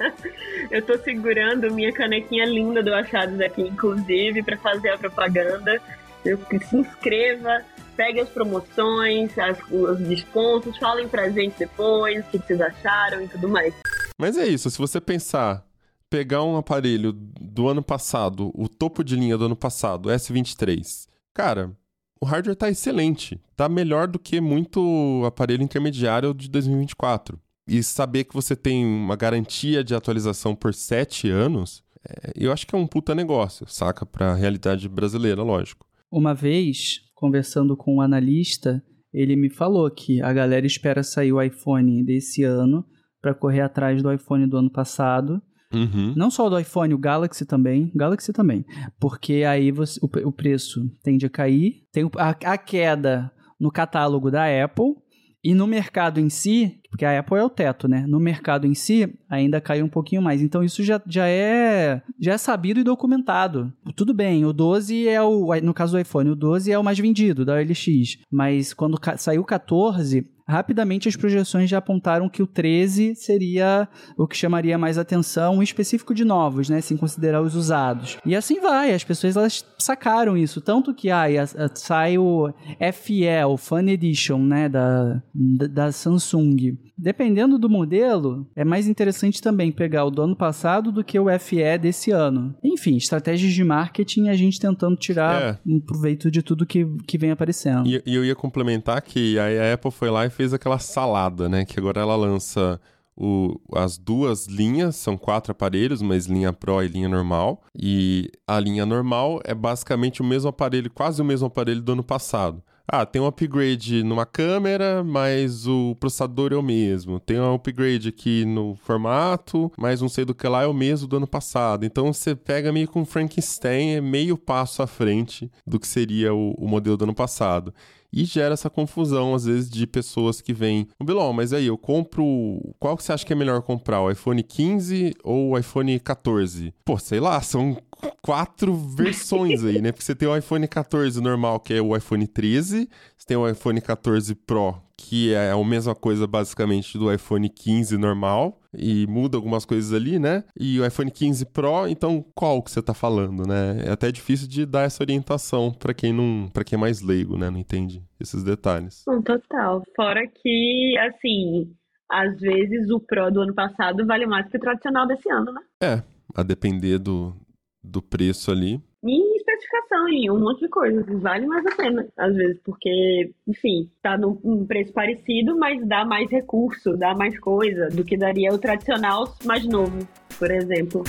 Eu tô segurando minha canequinha linda do Achados aqui, inclusive, pra fazer a propaganda. Eu, se inscreva, pegue as promoções, as, os descontos, falem pra gente depois o que vocês acharam e tudo mais. Mas é isso, se você pensar, pegar um aparelho do ano passado, o topo de linha do ano passado, o S vinte e três, cara, o hardware tá excelente, tá melhor do que muito aparelho intermediário de dois mil e vinte e quatro. E saber que você tem uma garantia de atualização por sete anos, é, eu acho que é um puta negócio, saca? Pra realidade brasileira, lógico. Uma vez, conversando com um analista, ele me falou que a galera espera sair o iPhone desse ano para correr atrás do iPhone do ano passado. Uhum. Não só do iPhone, o Galaxy também. Galaxy também. Porque aí você, o, o preço tende a cair. Tem a, a queda no catálogo da Apple. E no mercado em si, porque a Apple é o teto, né? No mercado em si, ainda caiu um pouquinho mais. Então, isso já, já, é, já é sabido e documentado. Tudo bem, o doze é o... No caso do iPhone, o doze é o mais vendido, da O L X. Mas quando ca- saiu o catorze... Rapidamente as projeções já apontaram que o treze seria o que chamaria mais atenção, um específico de novos, né, sem considerar os usados. E assim vai, as pessoas elas sacaram isso, tanto que ah, a, a, sai o F E, o Fan Edition, né, da, da, da Samsung. Dependendo do modelo, é mais interessante também pegar o do ano passado do que o F E desse ano. Enfim, estratégias de marketing, a gente tentando tirar É. um proveito de tudo que, que vem aparecendo. E, e eu ia complementar que aí a Apple foi lá e fez aquela salada, né? Que agora ela lança o, as duas linhas, são quatro aparelhos, mas linha Pro e linha normal. E a linha normal é basicamente o mesmo aparelho, quase o mesmo aparelho do ano passado. Ah, tem um upgrade numa câmera, mas o processador é o mesmo. Tem um upgrade aqui no formato, mas não sei do que lá, é o mesmo do ano passado. Então você pega meio com Frankenstein, é meio passo à frente do que seria o, o modelo do ano passado. E gera essa confusão, às vezes, de pessoas que vêm... Bilão, mas aí, eu compro... Qual que você acha que é melhor comprar? O iPhone quinze ou o iPhone catorze? Pô, sei lá, são quatro versões aí, né? Porque você tem o iPhone catorze normal, que é o iPhone treze. Você tem o iPhone catorze Pro, que é a mesma coisa, basicamente, do iPhone quinze normal. E muda algumas coisas ali, né? E o iPhone quinze Pro, então qual que você tá falando, né? É até difícil de dar essa orientação pra quem não, para quem é mais leigo, né? Não entende esses detalhes. Não, total. Fora que, assim, às vezes o Pro do ano passado vale mais que o tradicional desse ano, né? É, a depender do, do preço ali. E especificação e um monte de coisas. Vale mais a pena, às vezes, porque, enfim, tá num um preço parecido, mas dá mais recurso, dá mais coisa do que daria o tradicional mais novo, por exemplo.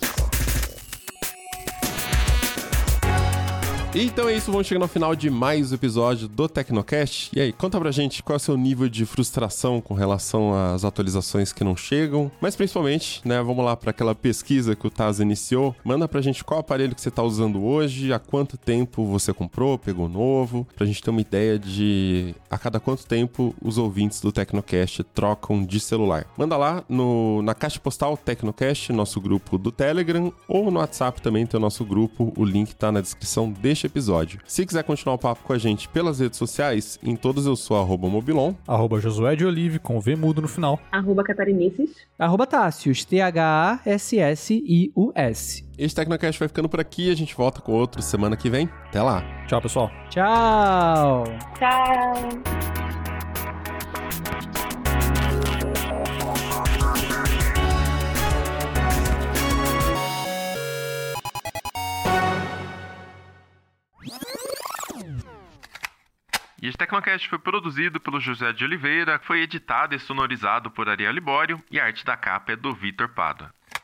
Então é isso, vamos chegando ao final de mais um episódio do Tecnocast. E aí, conta pra gente qual é o seu nível de frustração com relação às atualizações que não chegam. Mas principalmente, né, vamos lá para aquela pesquisa que o Taz iniciou. Manda pra gente qual aparelho que você tá usando hoje, há quanto tempo você comprou, pegou novo, pra gente ter uma ideia de a cada quanto tempo os ouvintes do Tecnocast trocam de celular. Manda lá no, na caixa postal Tecnocast, nosso grupo do Telegram, ou no WhatsApp também tem o nosso grupo, o link tá na descrição deste episódio. Se quiser continuar o papo com a gente pelas redes sociais, em todos eu sou arroba Mobilon. Arroba Josué de Olive, com V mudo no final. Arroba Catarinenses. Arroba Tássius, T H A S S I U S. Este Tecnocast vai ficando por aqui, a gente volta com outro semana que vem. Até lá! Tchau, pessoal. Tchau! Tchau! E este Tecnocast foi produzido pelo José de Oliveira, foi editado e sonorizado por Ariel Libório e a arte da capa é do Vitor Pádua.